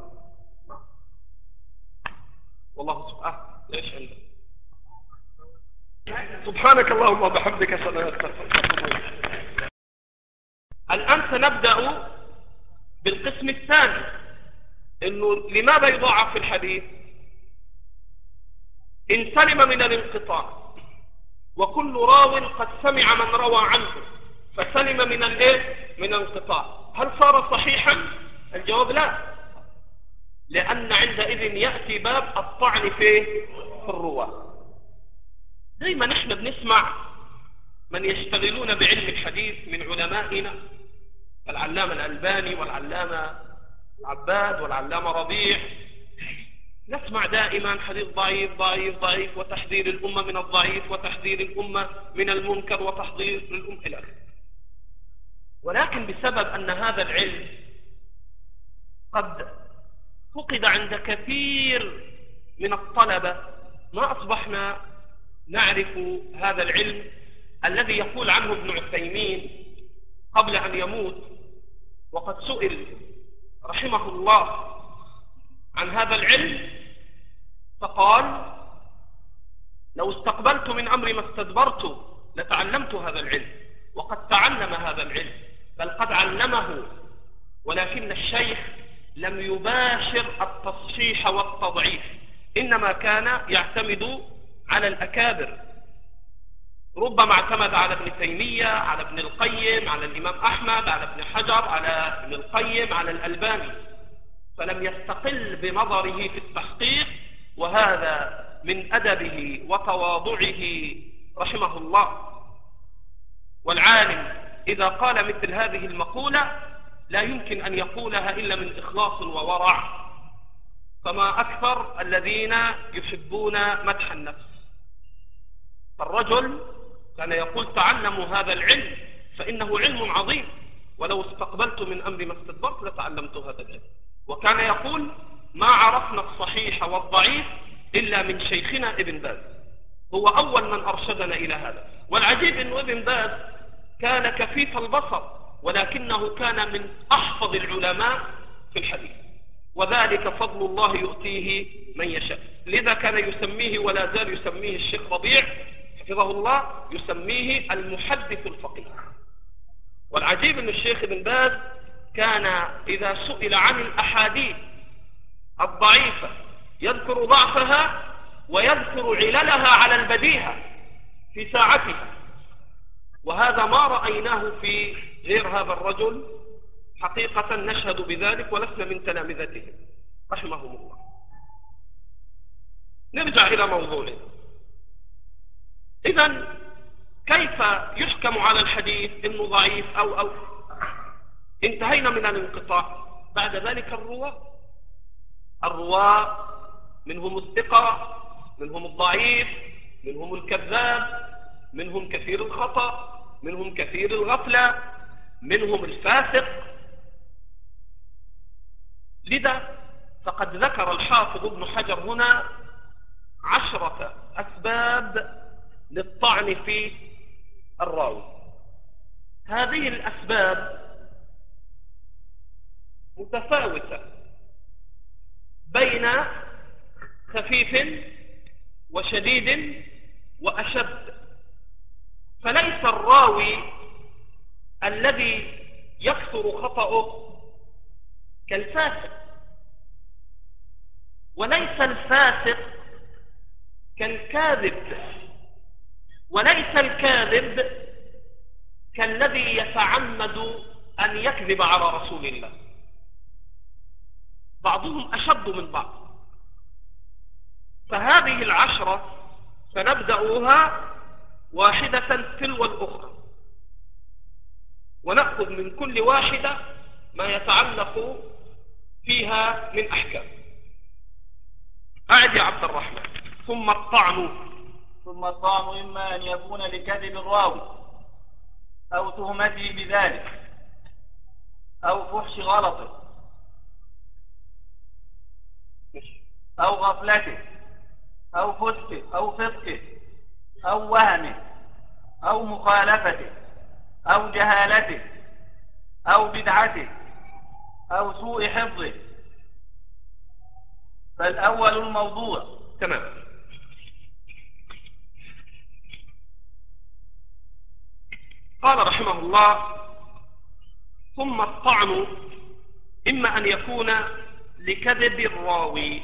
والله سبحانه ليش عندك. سبحانك اللهم وبحمدك أشهد أن لا إله إلا أنت. الآن سنبدأ بالقسم الثاني، إنه لماذا يضاعف في الحديث؟ إن سلم من الانقطاع، وكل راو قد سمع من روى عنه فسلم من الايه؟ من الانقطاع، هل صار صحيحا؟ الجواب لا، لأن عندئذ يأتي باب الطعن في في الرواة. دايما نحن بنسمع من يشتغلون بعلم الحديث من علمائنا، العلامة الألباني والعلامة العباد والعلامة ربيع، نسمع دائما حديث ضعيف ضعيف ضعيف، وتحذير الأمة من الضعيف، وتحذير الأمة من المنكر، وتحذير الأمة إلى آخره. ولكن بسبب أن هذا العلم قد فقد عند كثير من الطلبة، ما أصبحنا نعرف هذا العلم الذي يقول عنه ابن عثيمين قبل أن يموت، وقد سئل رحمه الله عن هذا العلم فقال: لو استقبلت من أمري ما استدبرت لتعلمت هذا العلم. وقد تعلم هذا العلم، بل قد علمه، ولكن الشيخ لم يباشر التصحيح والتضعيف، إنما كان يعتمد على الأكابر. ربما اعتمد على ابن تيمية، على ابن القيم، على الإمام أحمد، على ابن حجر، على ابن القيم، على الألباني، فلم يستقل بنظره في التحقيق. وهذا من أدبه وتواضعه رحمه الله. والعالم إذا قال مثل هذه المقولة لا يمكن أن يقولها إلا من إخلاص وورع، فما أكثر الذين يحبون مدح النفس. فالرجل كان يقول: تعلموا هذا العلم فإنه علم عظيم، ولو استقبلت من أمري ما استدبرت لتعلمت هذا العلم. وكان يقول: ما عرفنا الصحيح والضعيف إلا من شيخنا ابن باز، هو أول من أرشدنا إلى هذا. والعجيب أن ابن باز كان كفيف البصر، ولكنه كان من أحفظ العلماء في الحديث، وذلك فضل الله يؤتيه من يشاء. لذا كان يسميه، ولا زال يسميه الشيخ ربيع حفظه الله، يسميه المحدث الفقيه. والعجيب أن الشيخ ابن باز كان إذا سئل عن الأحاديث الضعيفة يذكر ضعفها ويذكر عللها على البديهة في ساعتها، وهذا ما رأيناه في غير هذا الرجل. حقيقة نشهد بذلك ولسنا من تلامذته رحمهم الله. نرجع إلى موضوعنا. إذن كيف يحكم على الحديث إنه ضعيف أو أو انتهينا من الانقطاع. بعد ذلك الرواة الرواة منهم الثقة، منهم الضعيف، منهم الكذاب، منهم كثير الخطأ، منهم كثير الغفلة، منهم الفاسق. لذا فقد ذكر الحافظ ابن حجر هنا عشرة أسباب للطعن في الراوي. هذه الأسباب متفاوتة بين خفيف وشديد وأشد، فليس الراوي الذي يكثر خطأه كالفاسق، وليس الفاسق كالكاذب، وليس الكاذب كالذي يتعمد أن يكذب على رسول الله. بعضهم أشد من بعض. فهذه العشرة سنبدأها واحدة تلو الأخرى، ونأخذ من كل واحدة ما يتعلق فيها من أحكام. أعد يا عبد الرحمن. ثم الطعن. ثم الطعن إما أن يكون لكذب الراوي أو تهمته بذلك أو فحش غلطه أو غفلته أو فسقه أو فسقه أو وهمه أو مخالفته أو جهالته أو بدعته أو سوء حفظه. فالأول الموضوع. تمام. قال رحمه الله: ثم الطعن إما أن يكون لكذب الراوي.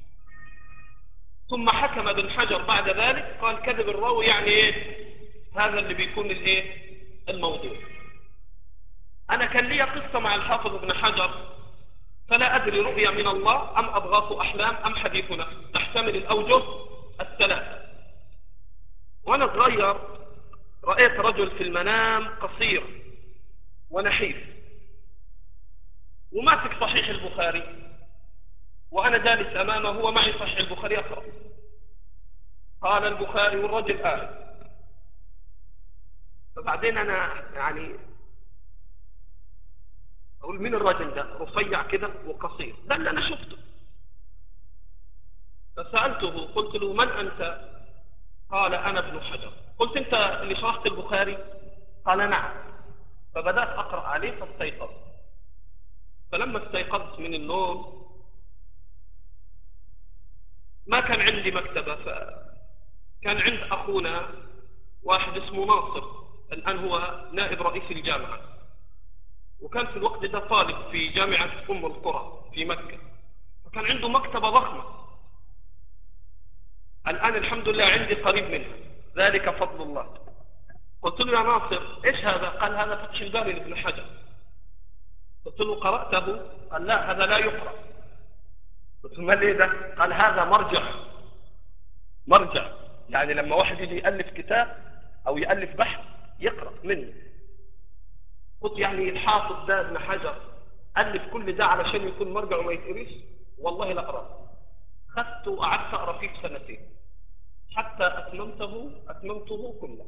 ثم حكم ابن حجر بعد ذلك قال كذب الراوي يعني إيه؟ هذا اللي بيكون الإيه؟ الموضوع. أنا كان لي قصة مع الحافظ ابن حجر، فلا أدري رؤيا من الله أم أضغاث أحلام أم حديث نفس، تحتمل الأوجه الثلاثة. وأنا صغير رأيت رجل في المنام قصير ونحيف وماسك صحيح البخاري، وأنا جالس أمامه ومعي صحيح البخاري أقرأ. قال البخاري والرجل آل. فبعدين أنا يعني أقول مين الرجل ده؟ رفيع كده وقصير، ده اللي أنا شفته. فسألته قلت له من أنت؟ قال أنا ابن حجر. قلت أنت اللي شرحت البخاري؟ قال نعم. فبدأت أقرأ عليه فاستيقظ. فلما استيقظت من النوم ما كان عندي مكتبة، فكان عند أخونا واحد اسمه ناصر، الآن هو نائب رئيس الجامعة، وكان في الوقت ده طالب في جامعة أم القرى في مكة، وكان عنده مكتبة ضخمة. الآن الحمد لله عندي قريب منها، ذلك فضل الله. قلت له يا ناصر إيش هذا؟ قال هذا فتح الباري لابن حجر. قلت له قرأته؟ قال لا هذا لا يقرأ. قلت له ما ليه ده؟ قال هذا مرجع. مرجع يعني لما واحد يجي يألف كتاب أو يألف بحث يقرأ منه. قلت يعني الحافظ ده ابن حجر ألف كل ده علشان يكون مرجع وما يتقريش؟ والله لا أقرأ. خدته وقعدت أقرأ فيه سنتين حتى أتممته أتممته كله،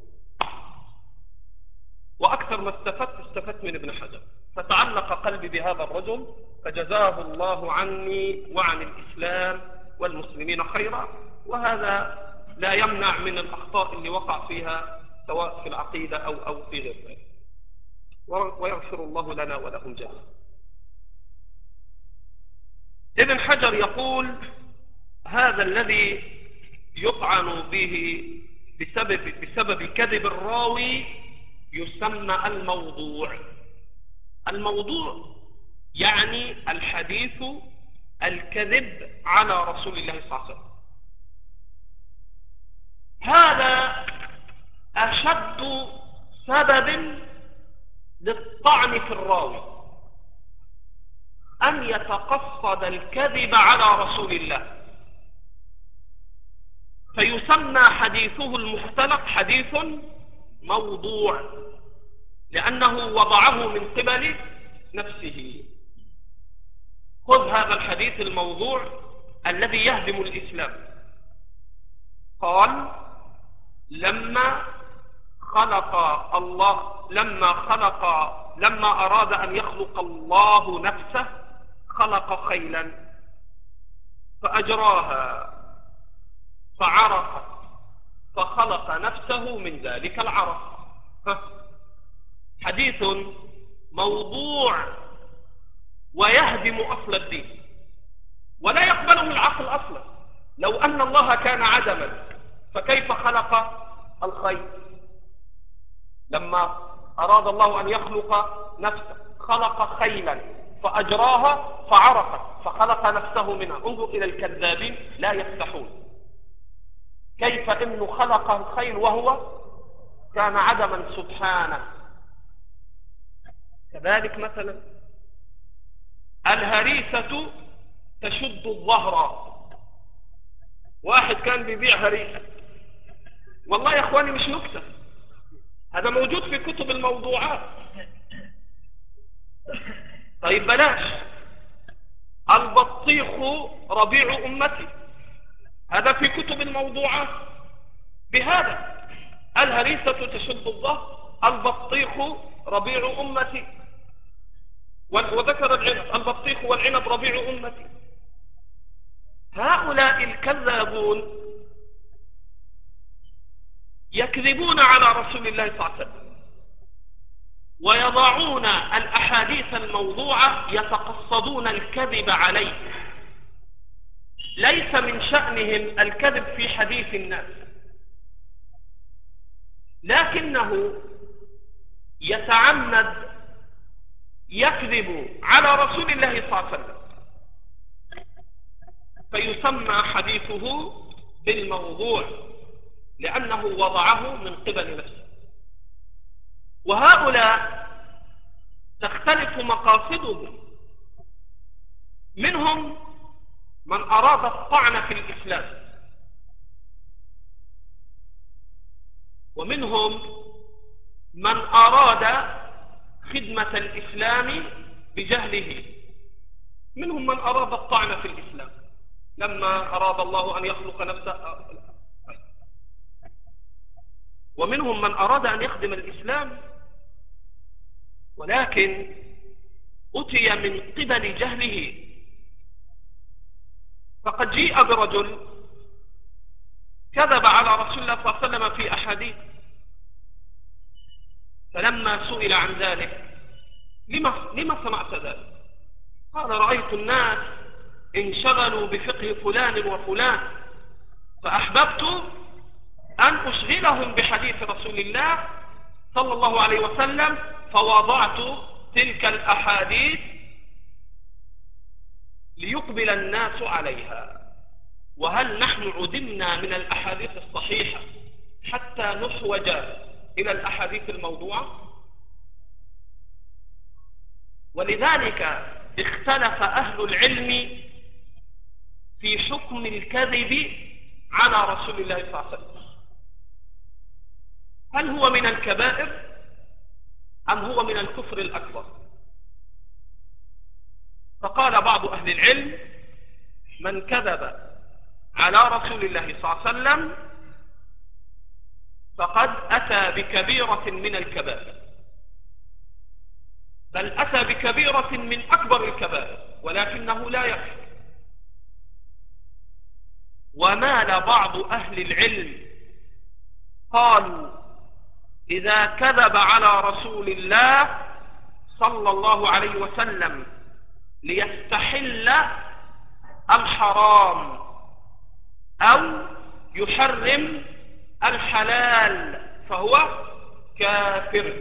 وأكثر ما استفدت استفدت من ابن حجر. فتعلق قلبي بهذا الرجل، فجزاه الله عني وعن الإسلام والمسلمين خيرا. وهذا لا يمنع من الأخطاء اللي وقع فيها سواء في العقيدة أو أو في غير ذلك، ويغفر الله لنا ولهم جميعا. ابن حجر يقول هذا الذي يطعن به بسبب بسبب كذب الراوي يسمى الموضوع. الموضوع يعني الحديث الكذب على رسول الله صلى الله عليه وسلم. هذا أشد سبب للطعن في الراوي، أن يتقصد الكذب على رسول الله، فيسمى حديثه المختلق حديث موضوع، لأنه وضعه من قبل نفسه. خذ هذا الحديث الموضوع الذي يهدم الإسلام. قال لما خلق الله لما خلق لما أراد أن يخلق الله نفسه خلق خيلا فأجراها فعرقت فخلق نفسه من ذلك العرق. حديث موضوع ويهدم أصل الدين ولا يقبله العقل أصلا. لو أن الله كان عدما فكيف خلق الخيل؟ لما أراد الله أن يخلق نفسه خلق خيلا فأجراها فعرقت فخلق نفسه منها. انظر إلى الكذابين لا يفتحون. كيف إنه خلق الخيل وهو كان عدما سبحانه؟ كذلك مثلا الهريسة تشد الظهر. واحد كان بيبيع هريسة، والله يا اخواني مش نكتة، هذا موجود في كتب الموضوعات. طيب بلاش، البطيخ ربيع أمتي، هذا في كتب الموضوعات بهذا. الهريسة تشد الظهر، البطيخ ربيع أمتي، وذكر العنب، البطيخ والعنب ربيع أمتي. هؤلاء الكذابون يكذبون على رسول الله صلى الله عليه وسلم ويضعون الأحاديث الموضوعة يتقصدون الكذب عليه. ليس من شأنهم الكذب في حديث الناس، لكنه يتعمد يكذب على رسول الله صلى الله عليه وسلم فيسمى حديثه بالموضوع لأنه وضعه من قبل نفسه. وهؤلاء تختلف مقاصدهم، منهم من أراد الطعن في الإسلام، ومنهم من أراد خدمة الإسلام بجهله، منهم من أراد الطعن في الإسلام لما أراد الله أن يخلق نفسه، ومنهم من أراد أن يخدم الإسلام ولكن أتي من قبل جهله. فقد جيء برجل كذب على رسول الله صلى الله عليه وسلم في أحاديث، فلما سئل عن ذلك لما, لما صنعت ذلك؟ قال رأيت الناس انشغلوا بفقه فلان وفلان فأحببت أن أشغلهم بحديث رسول الله صلى الله عليه وسلم فوضعت تلك الأحاديث ليقبل الناس عليها. وهل نحن عدمنا من الأحاديث الصحيحة حتى نحوج إلى الأحاديث الموضوعة؟ ولذلك اختلف أهل العلم في حكم الكذب على رسول الله صلى الله عليه وسلم، هل هو من الكبائر أم هو من الكفر الأكبر؟ فقال بعض أهل العلم من كذب على رسول الله صلى الله عليه وسلم فقد أتى بكبيرة من الكبائر، بل أتى بكبيرة من أكبر الكبائر ولكنه لا يكفر. ومال بعض أهل العلم قالوا إذا كذب على رسول الله صلى الله عليه وسلم ليستحل الحرام أو يحرم الحلال فهو كافر.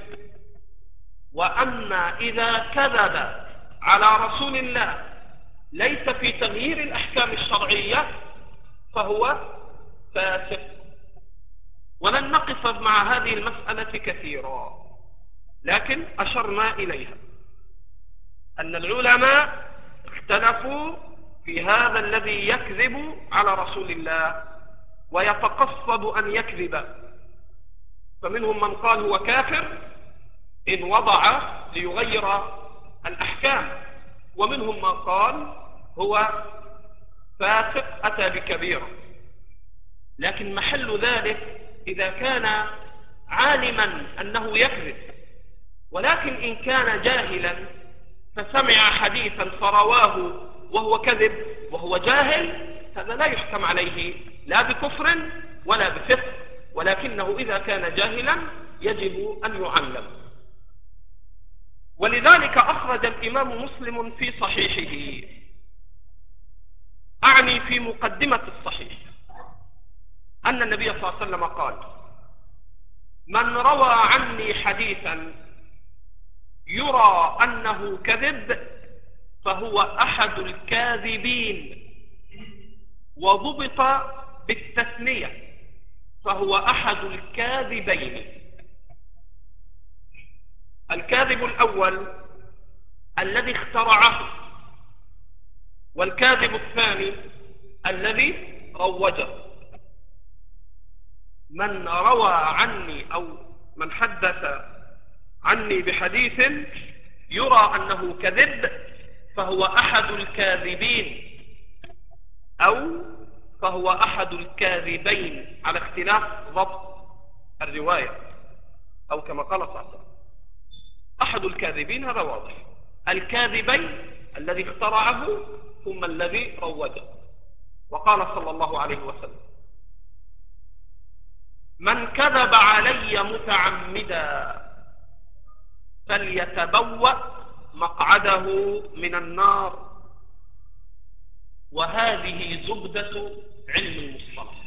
وأما إذا كذب على رسول الله ليس في تغيير الأحكام الشرعية فهو فاسق. ولن نقف مع هذه المسألة كثيرا، لكن أشرنا إليها أن العلماء اختلفوا في هذا الذي يكذب على رسول الله ويتقصد أن يكذب، فمنهم من قال هو كافر إن وضع ليغير الأحكام، ومنهم من قال هو فاسق أتى بكبيرة. لكن محل ذلك إذا كان عالما أنه يكذب، ولكن إن كان جاهلا فسمع حديثا فرواه وهو كذب وهو جاهل، هذا لا يحكم عليه لا بكفر ولا بفسق، ولكنه إذا كان جاهلا يجب أن يعلم. ولذلك أخرج الإمام مسلم في صحيحه، أعني في مقدمة الصحيح، أن النبي صلى الله عليه وسلم قال: من روى عني حديثا يرى أنه كذب فهو أحد الكاذبين، وضبط بالتثنية، فهو أحد الكاذبين. الكاذب الأول الذي اخترعه، والكاذب الثاني الذي روجه. من روى عني أو من حدث عني بحديث يرى أنه كذب فهو أحد الكاذبين، أو فهو أحد الكاذبين على اختلاف ضبط الرواية، أو كما قال صلى الله عليه وسلم أحد الكاذبين، هذا واضح. الكاذبين الذي اخترعه ثم الذي روجه. وقال صلى الله عليه وسلم: من كذب علي متعمدا فليتبوأ مقعده من النار. وهذه زبدة علم المصطلح.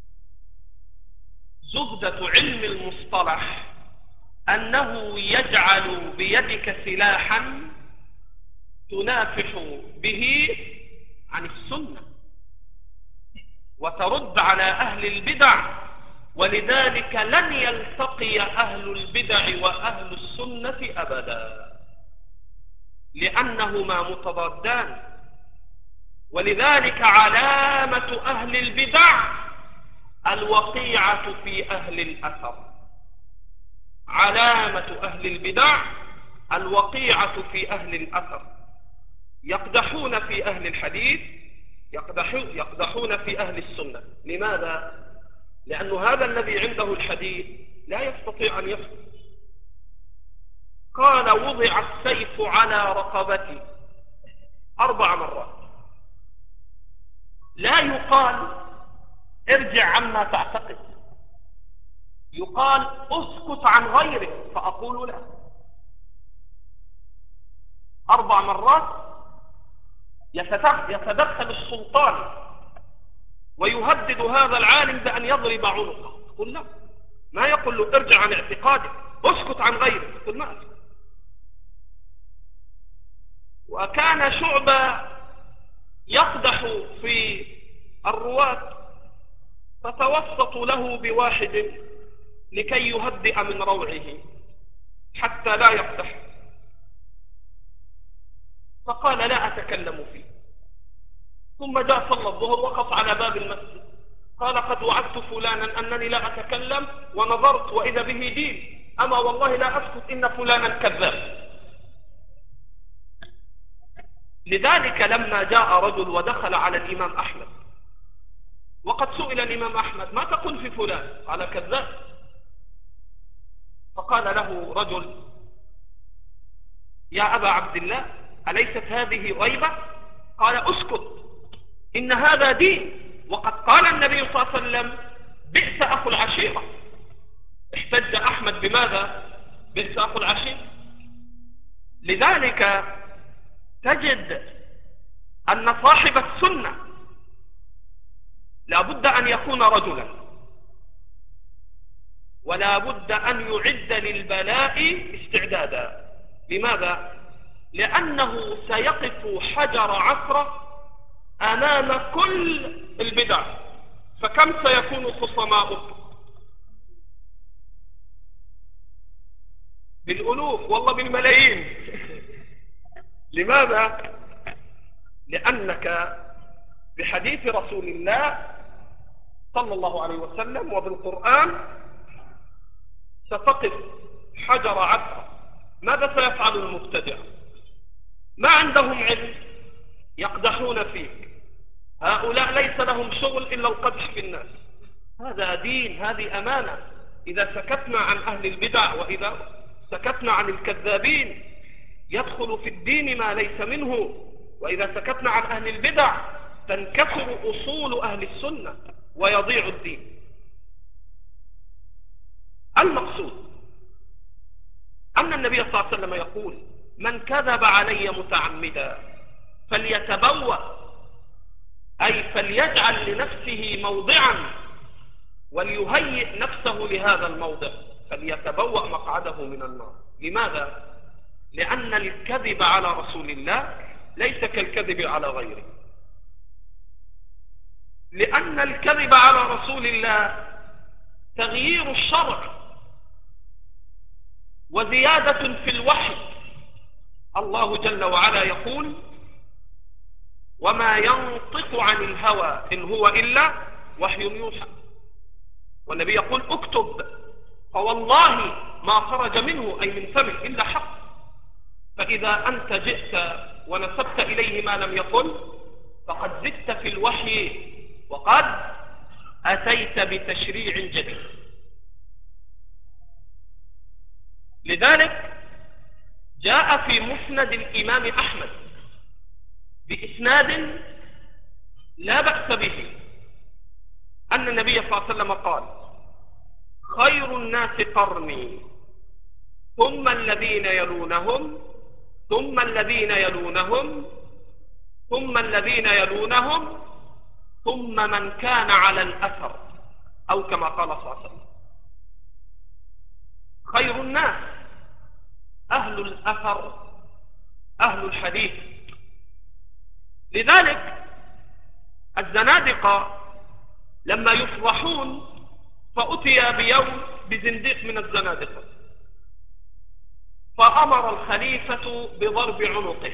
زبدة علم المصطلح أنه يجعل بيدك سلاحا تنافح به عن السنة وترد على أهل البدع، ولذلك لن يلتقي أهل البدع وأهل السنة أبدا، لأنهما متضادان. ولذلك علامة أهل البدع الوقيعة في أهل الأثر. علامة أهل البدع الوقيعة في أهل الأثر. يقدحون في أهل الحديث، يقدحون في أهل السنة. لماذا؟ لأن هذا الذي عنده الحديث لا يستطيع أن يسكت. قال: وضع السيف على رقبتي أربع مرات. لا يقال ارجع عما تعتقد، يقال اسكت عن غيرك فأقول لا. أربع مرات يتدخل السلطان ويهدد هذا العالم بأن يضرب عنقه، قل لا. ما يقول له ارجع عن اعتقادك، اسكت عن غيرك، قل ما اسكت. وكان شعبة يقدح في الرواة فتوسط له بواحد لكي يهدئ من روعه حتى لا يقدح، فقال: لا أتكلم فيه. ثم جاء صلى الظهر وقف على باب المسجد، قال: قد وعدت فلانا أنني لا أتكلم ونظرت وإذا به دين، أما والله لا أسكت إن فلانا كذاب. لذلك لما جاء رجل ودخل على الإمام أحمد، وقد سئل الإمام أحمد: ما تقول في فلان؟ قال: كذاب. فقال له رجل: يا أبا عبد الله، أليست هذه غيبة؟ قال: اسكت، إن هذا دين، وقد قال النبي صلى الله عليه وسلم: بئس أخو العشيرة. احتج أحمد بماذا؟ بئس أخو العشيرة. لذلك تجد أن صاحب السنة لا بد أن يكون رجلا، ولا بد أن يعد للبلاء استعدادا. لماذا؟ لأنه سيقف حجر عثرة أمام كل البدع، فكم سيكون خصماؤك؟ بالألوف والله بالملايين. لماذا؟ لأنك بحديث رسول الله صلى الله عليه وسلم وبالقرآن ستقف حجر عثرة. ماذا سيفعل المبتدع؟ ما عندهم علم، يقدحون فيك. هؤلاء ليس لهم شغل إلا القدح في الناس. هذا دين، هذه أمانة. إذا سكتنا عن أهل البدع وإذا سكتنا عن الكذابين يدخل في الدين ما ليس منه، وإذا سكتنا عن أهل البدع تنكسر أصول أهل السنة ويضيع الدين. المقصود أن النبي صلى الله عليه وسلم يقول: من كذب علي متعمدا فليتبوأ، أي فليجعل لنفسه موضعا وليهيئ نفسه لهذا الموضع، فليتبوأ مقعده من النار. لماذا؟ لأن الكذب على رسول الله ليس كالكذب على غيره، لأن الكذب على رسول الله تغيير الشرع وزيادة في الوحي. الله جل وعلا يقول: وما ينطق عن الهوى إن هو إلا وحي يوحى. والنبي يقول: اكتب، فوالله ما خرج منه أي من فمه إلا حق. فإذا أنت جئت ونسبت إليه ما لم يقل فقد زدت في الوحي وقد أتيت بتشريع جديد. لذلك جاء في مسند الإمام أحمد بإسناد لا بأس به أن النبي صلى الله عليه وسلم قال: خير الناس قرني ثم الذين يلونهم ثم الذين يلونهم ثم الذين يلونهم ثم من كان على الأثر، أو كما قال صلى الله عليه وسلم. خير الناس أهل الأثر، أهل الحديث. لذلك الزنادقة لما يفضحون فأتي بيوم بزنديق من الزنادقة فأمر الخليفة بضرب عنقه،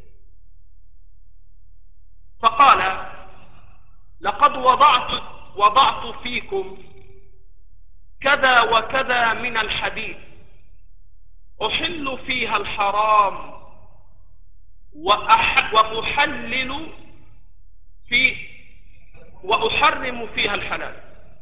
فقال: لقد وضعت وضعت فيكم كذا وكذا من الحديث أحل فيها الحرام وأح وأحلل في وأحرم فيها الحلال.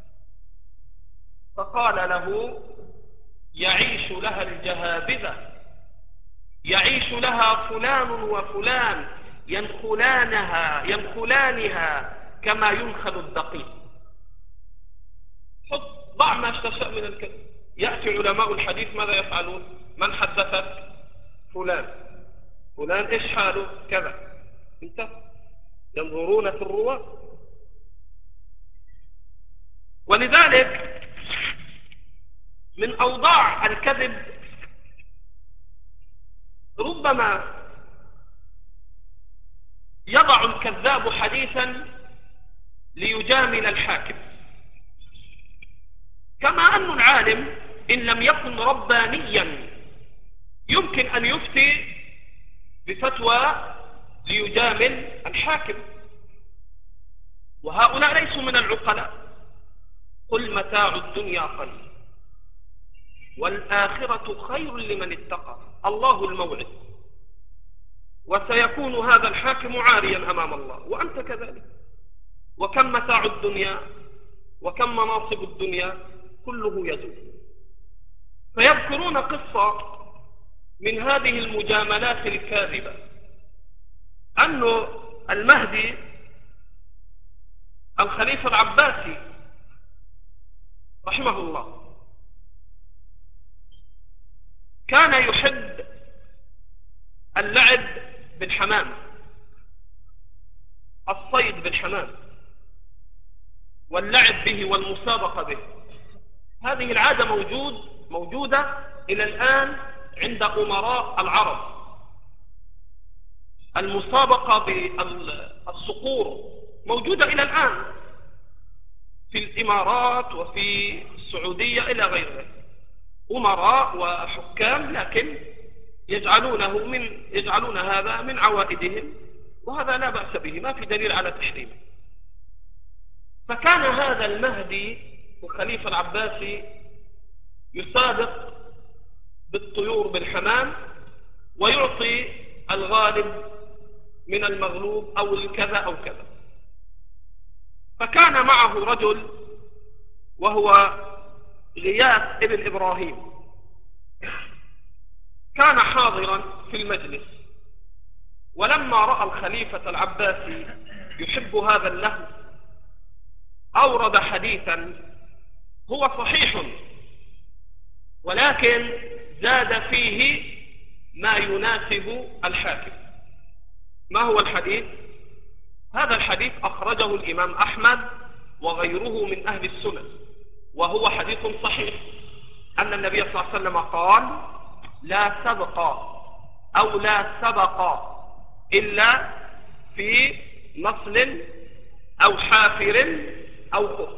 فقال له: يعيش لها الجهابذة، يعيش لها فلان وفلان ينخلانها ينخلانها كما ينخل الدقيق. حط ضع ما تشاء من الكلام. يأتي علماء الحديث ماذا يفعلون؟ من حدثك؟ فلان. فلان إيش حاله؟ كذا. انت ينظرون في الرواة. ولذلك من أوضاع الكذب ربما يضع الكذاب حديثا ليجامل الحاكم، كما أن العالم إن لم يكن ربانيا يمكن أن يفتي بفتوى ليجامل الحاكم، وهؤلاء ليسوا من العقلاء. قل متاع الدنيا قليل والآخرة خير لمن اتقى، الله الموعد، وسيكون هذا الحاكم عاريا أمام الله وأنت كذلك. وكم متاع الدنيا وكم مناصب الدنيا كله يزول. فيذكرون قصة من هذه المجاملات الكاذبة أن المهدي الخليفة العباسي رحمه الله كان يحب اللعب بالحمام، الصيد بالحمام واللعب به والمسابقة به. هذه العادة موجود موجودة إلى الآن عند أمراء العرب، المسابقة بالصقور موجودة إلى الآن في الإمارات وفي السعودية إلى غير ذلك. أمراء وحكام لكن يجعلونه من يجعلون هذا من عوائدهم، وهذا لا بأس به، ما في دليل على تحريمه. فكان هذا المهدي الخليفة العباسي يسابق بالطيور بالحمام ويعطي الغالب من المغلوب أو الكذا أو كذا. فكان معه رجل وهو غياث ابن إبراهيم، كان حاضرا في المجلس، ولما رأى الخليفة العباسي يحب هذا اللهو أورد حديثا هو صحيح، ولكن زاد فيه ما يناسب الحاكم. ما هو الحديث؟ هذا الحديث أخرجه الإمام أحمد وغيره من أهل السنن، وهو حديث صحيح أن النبي صلى الله عليه وسلم قال: لا سبق أو لا سبق إلا في نصل أو حافر أو خف.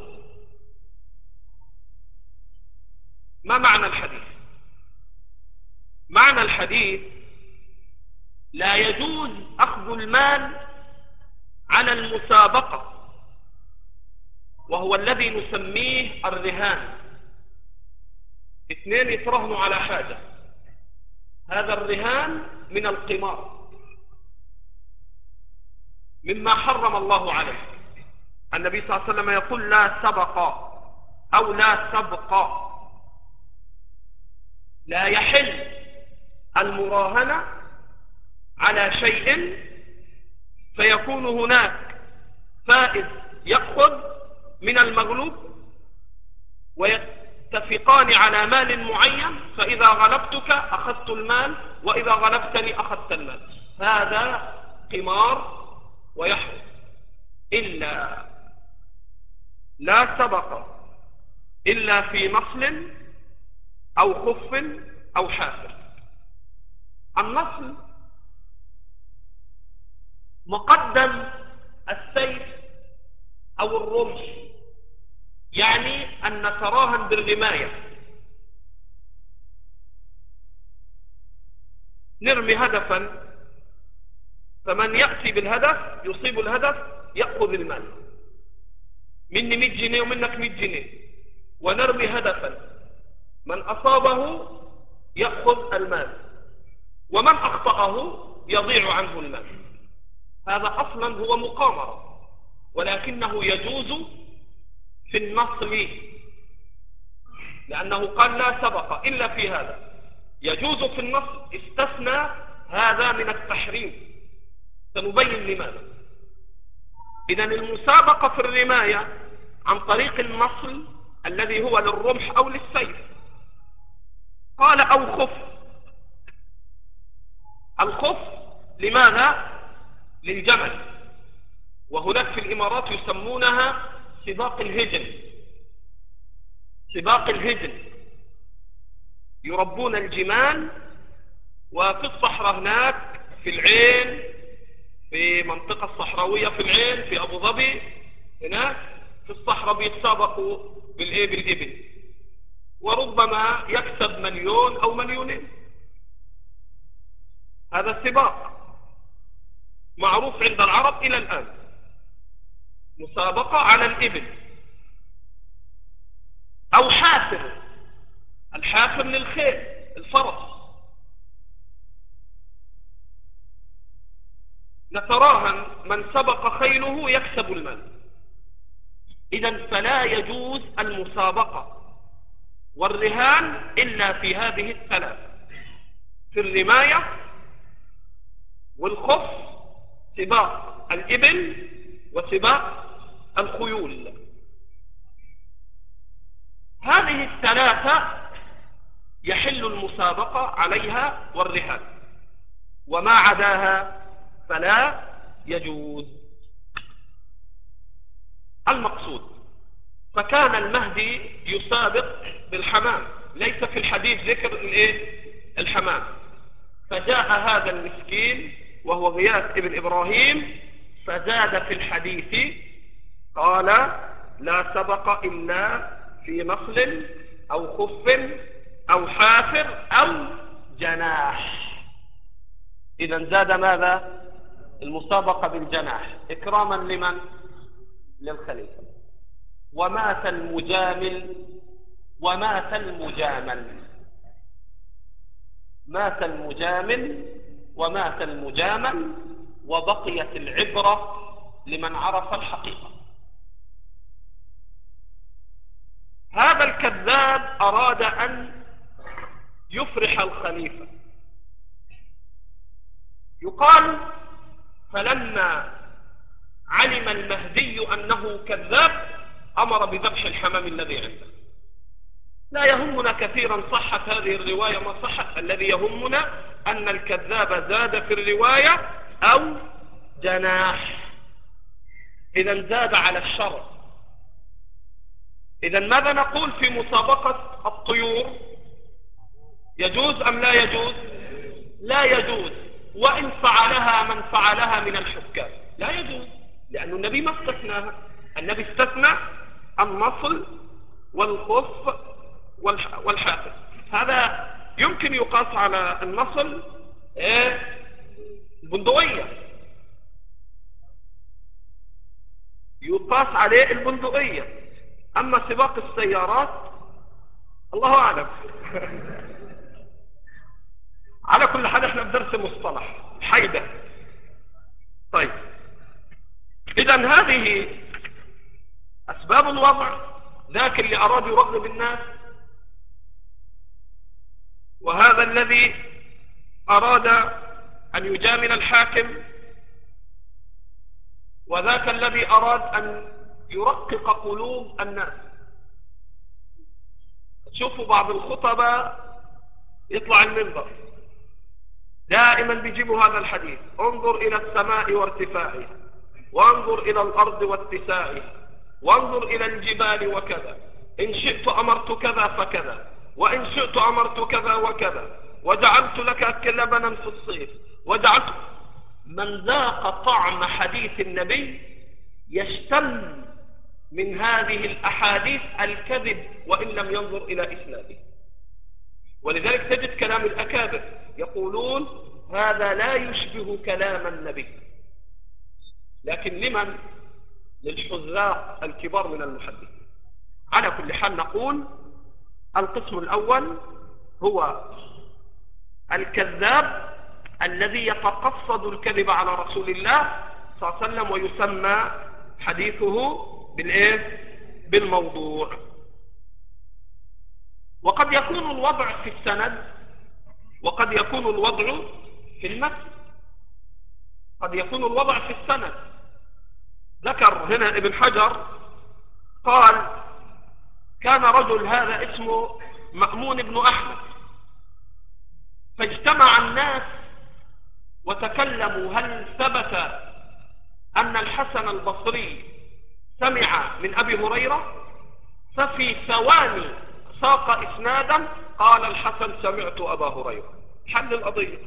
ما معنى الحديث؟ معنى الحديث: لا يجوز أخذ المال على المسابقة، وهو الذي نسميه الرهان. اثنين يترهنوا على حاجة، هذا الرهان من القمار، مما حرم الله عليه. النبي صلى الله عليه وسلم يقول: لا سبق أو لا سبق. لا يحل المراهنة على شيء فيكون هناك فائز يأخذ من المغلوب ويتفقان على مال معين، فإذا غلبتك أخذت المال وإذا غلبتني أخذت المال. هذا قمار ويحرم. إلا لا سبق إلا في نصل أو خف أو حافر. النصل مقدم السيف أو الرمح، يعني أن نتراهن بالرماية. نرمي هدفا، فمن يأتي بالهدف يصيب الهدف يأخذ المال، مني مئة جنيه ومنك مئة جنيه، ونرمي هدفا، من أصابه يأخذ المال ومن أخطأه يضيع عنه المال. هذا أصلا هو مقامرة، ولكنه يجوز في النصل، لأنه قال لا سبق إلا في هذا. يجوز في النصل، استثنى هذا من التحريم، سنبين لماذا. إذن المسابقة في الرماية عن طريق النصل الذي هو للرمح أو للسيف. قال: أو خف. الخف لماذا؟ للجمل، وهناك في الإمارات يسمونها سباق الهجن. سباق الهجن، يربون الجمال، وفي الصحراء هناك في العين، في منطقة الصحراوية في العين في أبو ظبي، هناك في الصحراء بيتسابقوا بالإيه بالإبل، وربما يكسب مليون أو مليونين. هذا السباق معروف عند العرب إلى الآن، مسابقة على الإبل. أو حافر، الحافر للخيل، الفرس. نتراهن من سبق خيله يكسب المال. إذن فلا يجوز المسابقة والرهان إلا في هذه الثلاث: في الرماية، والخف سباق الإبل، وسباق الخيول. هذه الثلاثة يحل المسابقة عليها والرهان، وما عداها فلا يجوز. المقصود: فكان المهدي يسابق بالحمام، ليس في الحديث ذكر الايه الحمام. فجاء هذا المسكين وهو غياث ابن إبراهيم فزاد في الحديث، قال: لا سبق إلا في نصل أو خف أو حافر أو جناح. إذن زاد ماذا؟ المسابقة بالجناح، إكراما لمن؟ للخليفة. ومات المجامل ومات المجامل. مات المجامل ومات المجامل، وبقيت العبرة لمن عرف الحقيقة. هذا الكذاب أراد أن يفرح الخليفة يقال فلما علم المهدي أنه كذاب أمر بذبح الحمام الذي عنده. لا يهمنا كثيرا صحت هذه الرواية ما صحت، الذي يهمنا أن الكذاب زاد في الرواية أو جناح، إذا زاد على الشرع. إذا ماذا نقول في مسابقة الطيور؟ يجوز أم لا يجوز؟ لا يجوز، وإن فعلها من فعلها من الحكام لا يجوز، لأن النبي ما استثناها. النبي استثنى النصل والخف والحافظ. هذا يمكن يقاس على النصل إيه؟ البندقية، يقاس عليه البندقية. أما سباق السيارات الله أعلم. على كل حال احنا بدرس مصطلح حيدة. طيب، إذن هذه أسباب الوضع، ذاك اللي أراد يرغب الناس، وهذا الذي أراد أن يجامل الحاكم، وذاك الذي أراد أن يرقق قلوب الناس. تشوفوا بعض الخطباء يطلع المنبر دائما بيجيبوا هذا الحديث: انظر إلى السماء وارتفاعها، وانظر إلى الأرض واتساعها، وانظر إلى الجبال وكذا، إن شئت أمرت كذا فكذا، وإن شئت أمرت كذا وكذا، وجعلت لك لبنا في الصيف، وجعلت. من ذاق طعم حديث النبي يشتم من هذه الأحاديث الكذب وإن لم ينظر إلى إسناده. ولذلك تجد كلام الأكابر يقولون هذا لا يشبه كلام النبي، لكن لمن؟ للحذاق الكبار من المحدثين. على كل حال نقول القسم الأول هو الكذاب الذي يتقصد الكذب على رسول الله صلى الله عليه وسلم ويسمى حديثه بالإيه؟ بالموضوع. وقد يكون الوضع في السند وقد يكون الوضع في المتن. قد يكون الوضع في السند. ذكر هنا ابن حجر قال كان رجل هذا اسمه مأمون بن أحمد، فاجتمع الناس وتكلموا هل ثبت أن الحسن البصري سمع من أبي هريرة؟ ففي ثواني ساق إسنادا قال الحسن سمعت أبا هريرة. حل القضية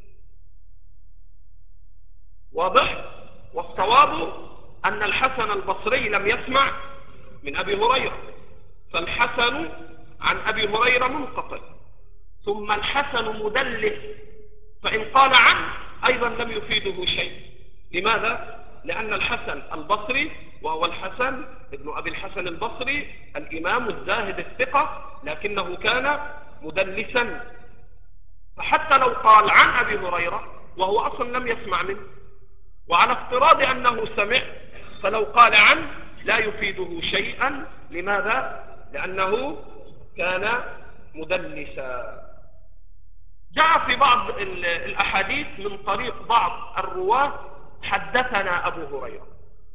واضح. والصواب أن الحسن البصري لم يسمع من أبي هريرة، فالحسن عن أبي هريرة منقطع، ثم الحسن مدلس، فإن قال عنه أيضا لم يفيده شيء. لماذا؟ لأن الحسن البصري وهو الحسن ابن أبي الحسن البصري الإمام الزاهد الثقة، لكنه كان مدلسا، فحتى لو قال عن أبي هريرة وهو أصلا لم يسمع منه، وعلى افتراض أنه سمع، فلو قال عنه لا يفيده شيئا. لماذا؟ لأنه كان مدلسا. جاء في بعض الأحاديث من طريق بعض الرواة حدثنا أبو هريرة،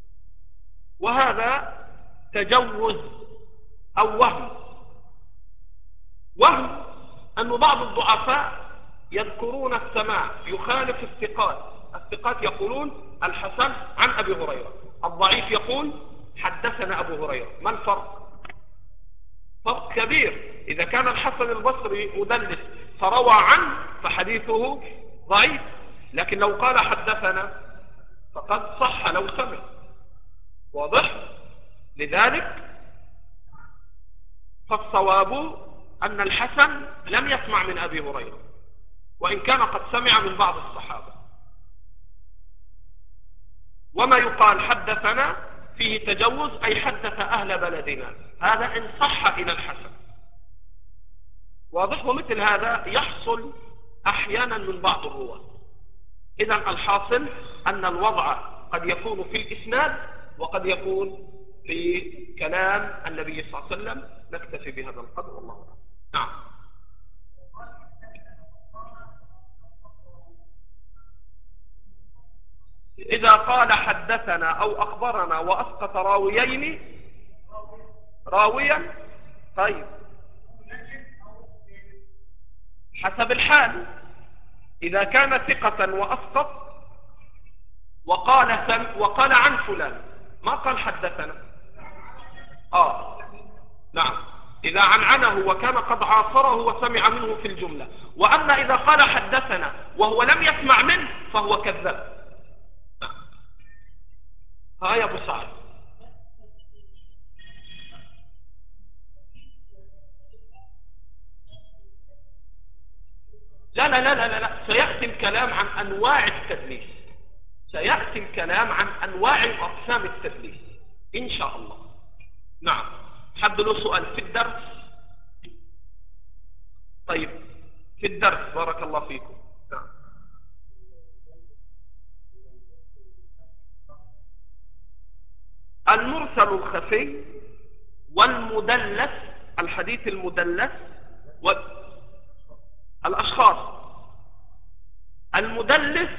وهذا تجوز أو وهم. وهم أن بعض الضعفاء يذكرون السماع يخالف الثقات. الثقات يقولون الحسن عن أبي هريرة، الضعيف يقول حدثنا أبو هريرة. ما الفرق؟ فرق كبير. إذا كان الحسن البصري مدلس فروى عنه فحديثه ضعيف، لكن لو قال حدثنا فقد صح لو سمع. واضح؟ لذلك فالصواب أن الحسن لم يسمع من أبي هريرة، وإن كان قد سمع من بعض الصحابة. وما يقال حدثنا فيه تجوز، أي حدث أهل بلدنا، هذا إن صح إلى الحسن. واضح؟ ومثل هذا يحصل أحيانا من بعض الرواة. إذن الحاصل أن الوضع قد يكون في الإسناد وقد يكون في كلام النبي صلى الله عليه وسلم. نكتفي بهذا القدر والله أعلم. نعم. إذا قال حدثنا أو أخبرنا وأسقط راويين راويا، طيب حسب الحال. إذا كان ثقة وأسقط وقال سم وقال عن فلان ما قال حدثنا، آه نعم، إذا عنعنه وكان قد عاصره وسمع منه في الجملة. وأما إذا قال حدثنا وهو لم يسمع منه فهو كذاب. ها يا أبو سعد. لا لا لا لا لا سيأتي الكلام عن أنواع التدليس، سيأتي الكلام عن أنواع أقسام التدليس إن شاء الله. نعم. حد له سؤال في الدرس؟ طيب في الدرس بارك الله فيكم. نعم. المرسل الخفي والمدلس، الحديث المدلس والأشخاص. المدلس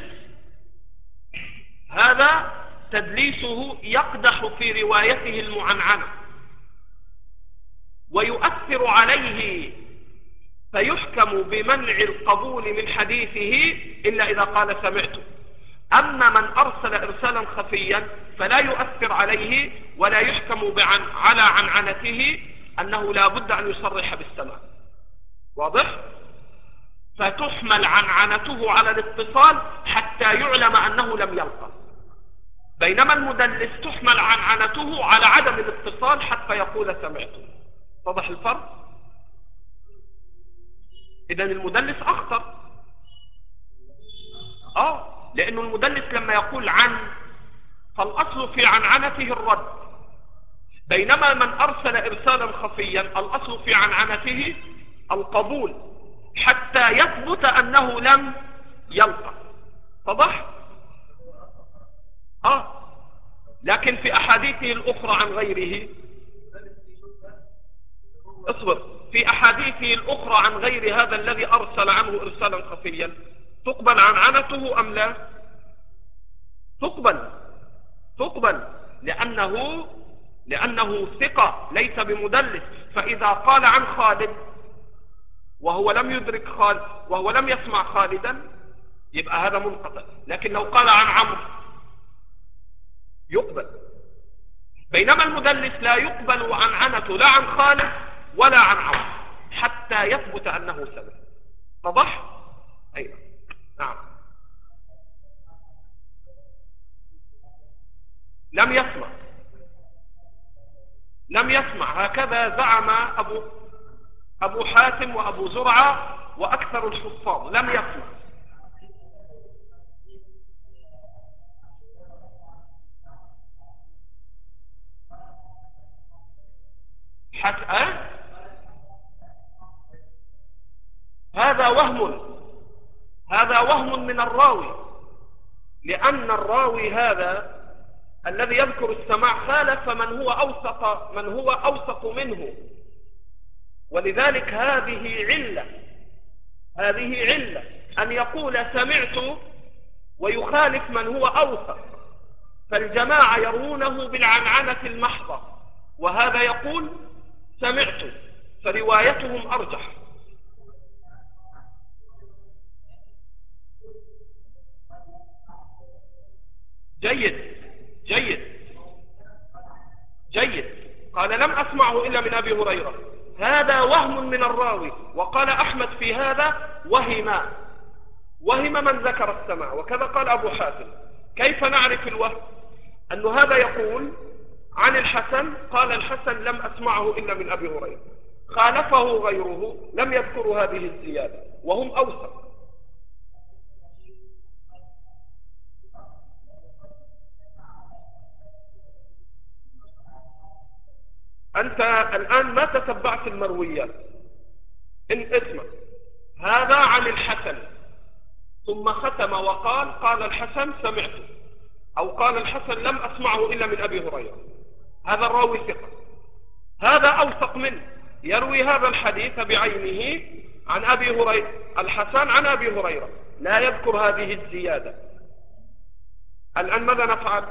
هذا تدليسه يقدح في روايته المعنعنة ويؤثر عليه فيحكم بمنع القبول من حديثه إلا إذا قال سمعت. أما من أرسل إرسالا خفيا فلا يؤثر عليه ولا يحكم بعن على عنعنته أنه لا بد أن يصرح بالسماع. واضح؟ فتحمل عنعنته على الاتصال حتى يعلم أنه لم يلقى، بينما المدلس تحمل عنعنته على عدم الاتصال حتى يقول سمعت. واضح الفرق؟ إذن المدلس أخطر. آه لأنه المدلس لما يقول عن فالأصل في عنعنته الرد، بينما من أرسل إرسالا خفيا الأصل في عنعنته القبول حتى يثبت أنه لم يلقى. واضح؟ آه لكن في أحاديثه الأخرى عن غيره، اصبر، في أحاديثه الأخرى عن غير هذا الذي أرسل عنه إرسالا خفيا تقبل عنعنته أم لا؟ تقبل تقبل لأنه لأنه ثقة ليس بمدلس. فإذا قال عن خالد وهو لم يدرك خالد وهو لم يسمع خالدا يبقى هذا منقطع، لكن لو قال عن عمرو يقبل. بينما المدلس لا يقبل عنعنته لا عن خالد ولا عن عمرو حتى يثبت أنه سمع. واضح؟ أيوة. نعم. لم يسمع لم يسمع هكذا زعم أبو أبو حاتم وأبو زرعة وأكثر الحفاظ، لم يسمع. حتى أه؟ هذا وهم هذا وهم من الراوي، لأن الراوي هذا الذي يذكر السماع خالف من هو أوثق من هو أوثق منه، ولذلك هذه علة هذه علة أن يقول سمعت ويخالف من هو أوثق، فالجماعة يرونه بالعنعنة المحضة وهذا يقول سمعت، فروايتهم أرجح. جيد جيد جيد. قال لم أسمعه إلا من أبي هريرة، هذا وهم من الراوي. وقال أحمد في هذا وهم وهم من ذكر السماع، وكذا قال أبو حاتم. كيف نعرف الوهم؟ أن هذا يقول عن الحسن قال الحسن لم أسمعه إلا من أبي هريرة، خالفه غيره لم يذكر هذه الزيادة وهم أوثق. أنت الآن ما تتبعت المرويات. إن اسمع، هذا عن الحسن ثم ختم وقال قال الحسن سمعته، أو قال الحسن لم أسمعه إلا من أبي هريرة، هذا الراوي ثقة. هذا أوثق منه يروي هذا الحديث بعينه عن أبي هريرة، الحسن عن أبي هريرة لا يذكر هذه الزيادة. الآن ماذا نفعل؟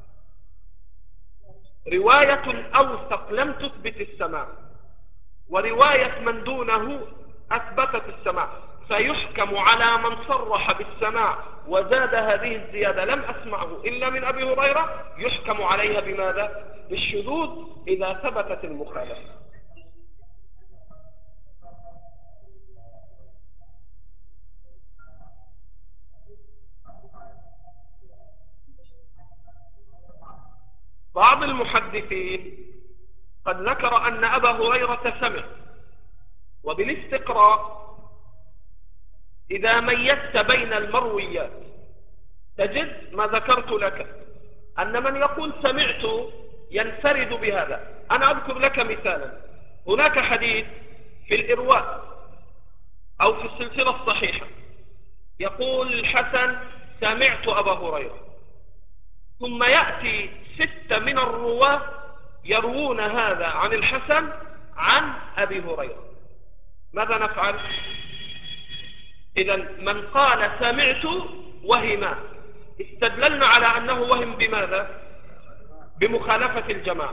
رواية الأوثق لم تثبت السماع، ورواية من دونه أثبتت السماع، فيحكم على من صرح بالسماع وزاد هذه الزيادة لم أسمعه إلا من أبي هريرة، يحكم عليها بماذا؟ بالشذوذ إذا ثبتت المخالفة. بعض المحدثين قد ذكر أن أبا هريرة سمع، وبالاستقراء إذا ميزت بين المرويات تجد ما ذكرت لك، أن من يقول سمعت ينفرد بهذا. أنا أذكر لك مثالا، هناك حديث في الإرواء أو في السلسلة الصحيحة يقول الحسن سمعت أبا هريرة، ثم يأتي ستة من الرواة يروون هذا عن الحسن عن أبي هريرة، ماذا نفعل؟ إذن من قال سمعت وهما، استدللنا على أنه وهم بماذا؟ بمخالفة الجماعة.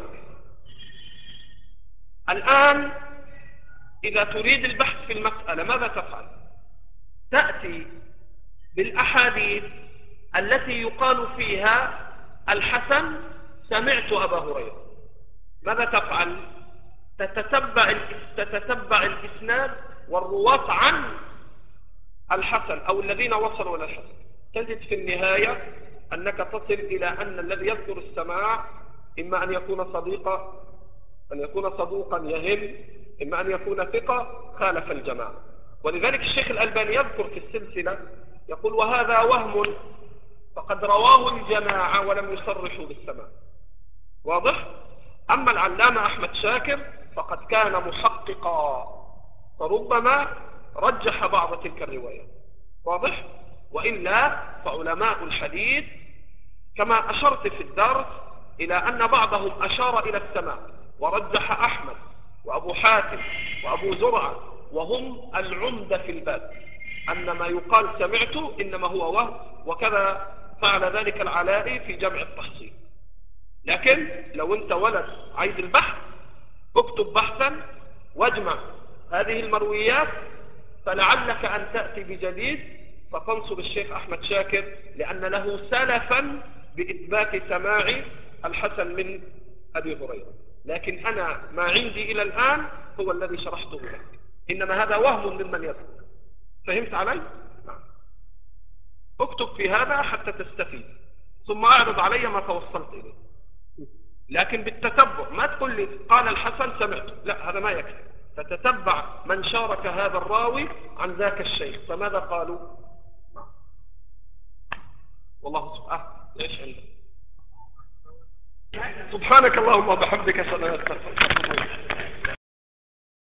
الآن إذا تريد البحث في المسألة ماذا تفعل؟ تأتي بالأحاديث التي يقال فيها الحسن سمعت أبا هريرة، ماذا تفعل؟ تتتبع تتتبع الإسناد والرواة عن الحسن أو الذين وصلوا إلى الحسن، تجد في النهاية أنك تصل إلى أن الذي يذكر السماع إما أن يكون صديقا أن يكون صدوقا يهم، إما أن يكون ثقة خالف الجماعة. ولذلك الشيخ الألباني يذكر في السلسلة يقول وهذا وهم فقد رواه الجماعة ولم يصرحوا بالسماع. واضح؟ أما العلامة أحمد شاكر فقد كان محققا، فربما رجح بعض تلك الروايات. واضح؟ وإلا فعلماء الحديث كما أشرت في الدرس إلى أن بعضهم أشار إلى السماع ورجح أحمد وأبو حاتم وأبو زرعة، وهم العمدة في الباب، أن ما يقال سمعت إنما هو وهم، وكذا فعل ذلك العلائي في جمع التحصيل. لكن لو أنت ولد عايز البحث اكتب بحثا واجمع هذه المرويات، فلعلك أن تأتي بجديد فتنصب الشيخ أحمد شاكر، لأن له سلفا بإثبات سماع الحسن من أبي هريرة. لكن أنا ما عندي إلى الآن هو الذي شرحته لك، إنما هذا وهم ممن يذكر. فهمت علي؟ نعم. اكتب في هذا حتى تستفيد، ثم أعرض علي ما توصلت إليه، لكن بالتتبع، ما تقول لي قال الحسن سمعت، لا هذا ما يكفي، فتتبع من شارك هذا الراوي عن ذاك الشيخ فماذا قالوا. والله سبحانه ليش عندك. سبحانك اللهم وبحمدك، أشهد أن لا إله إلا أنت.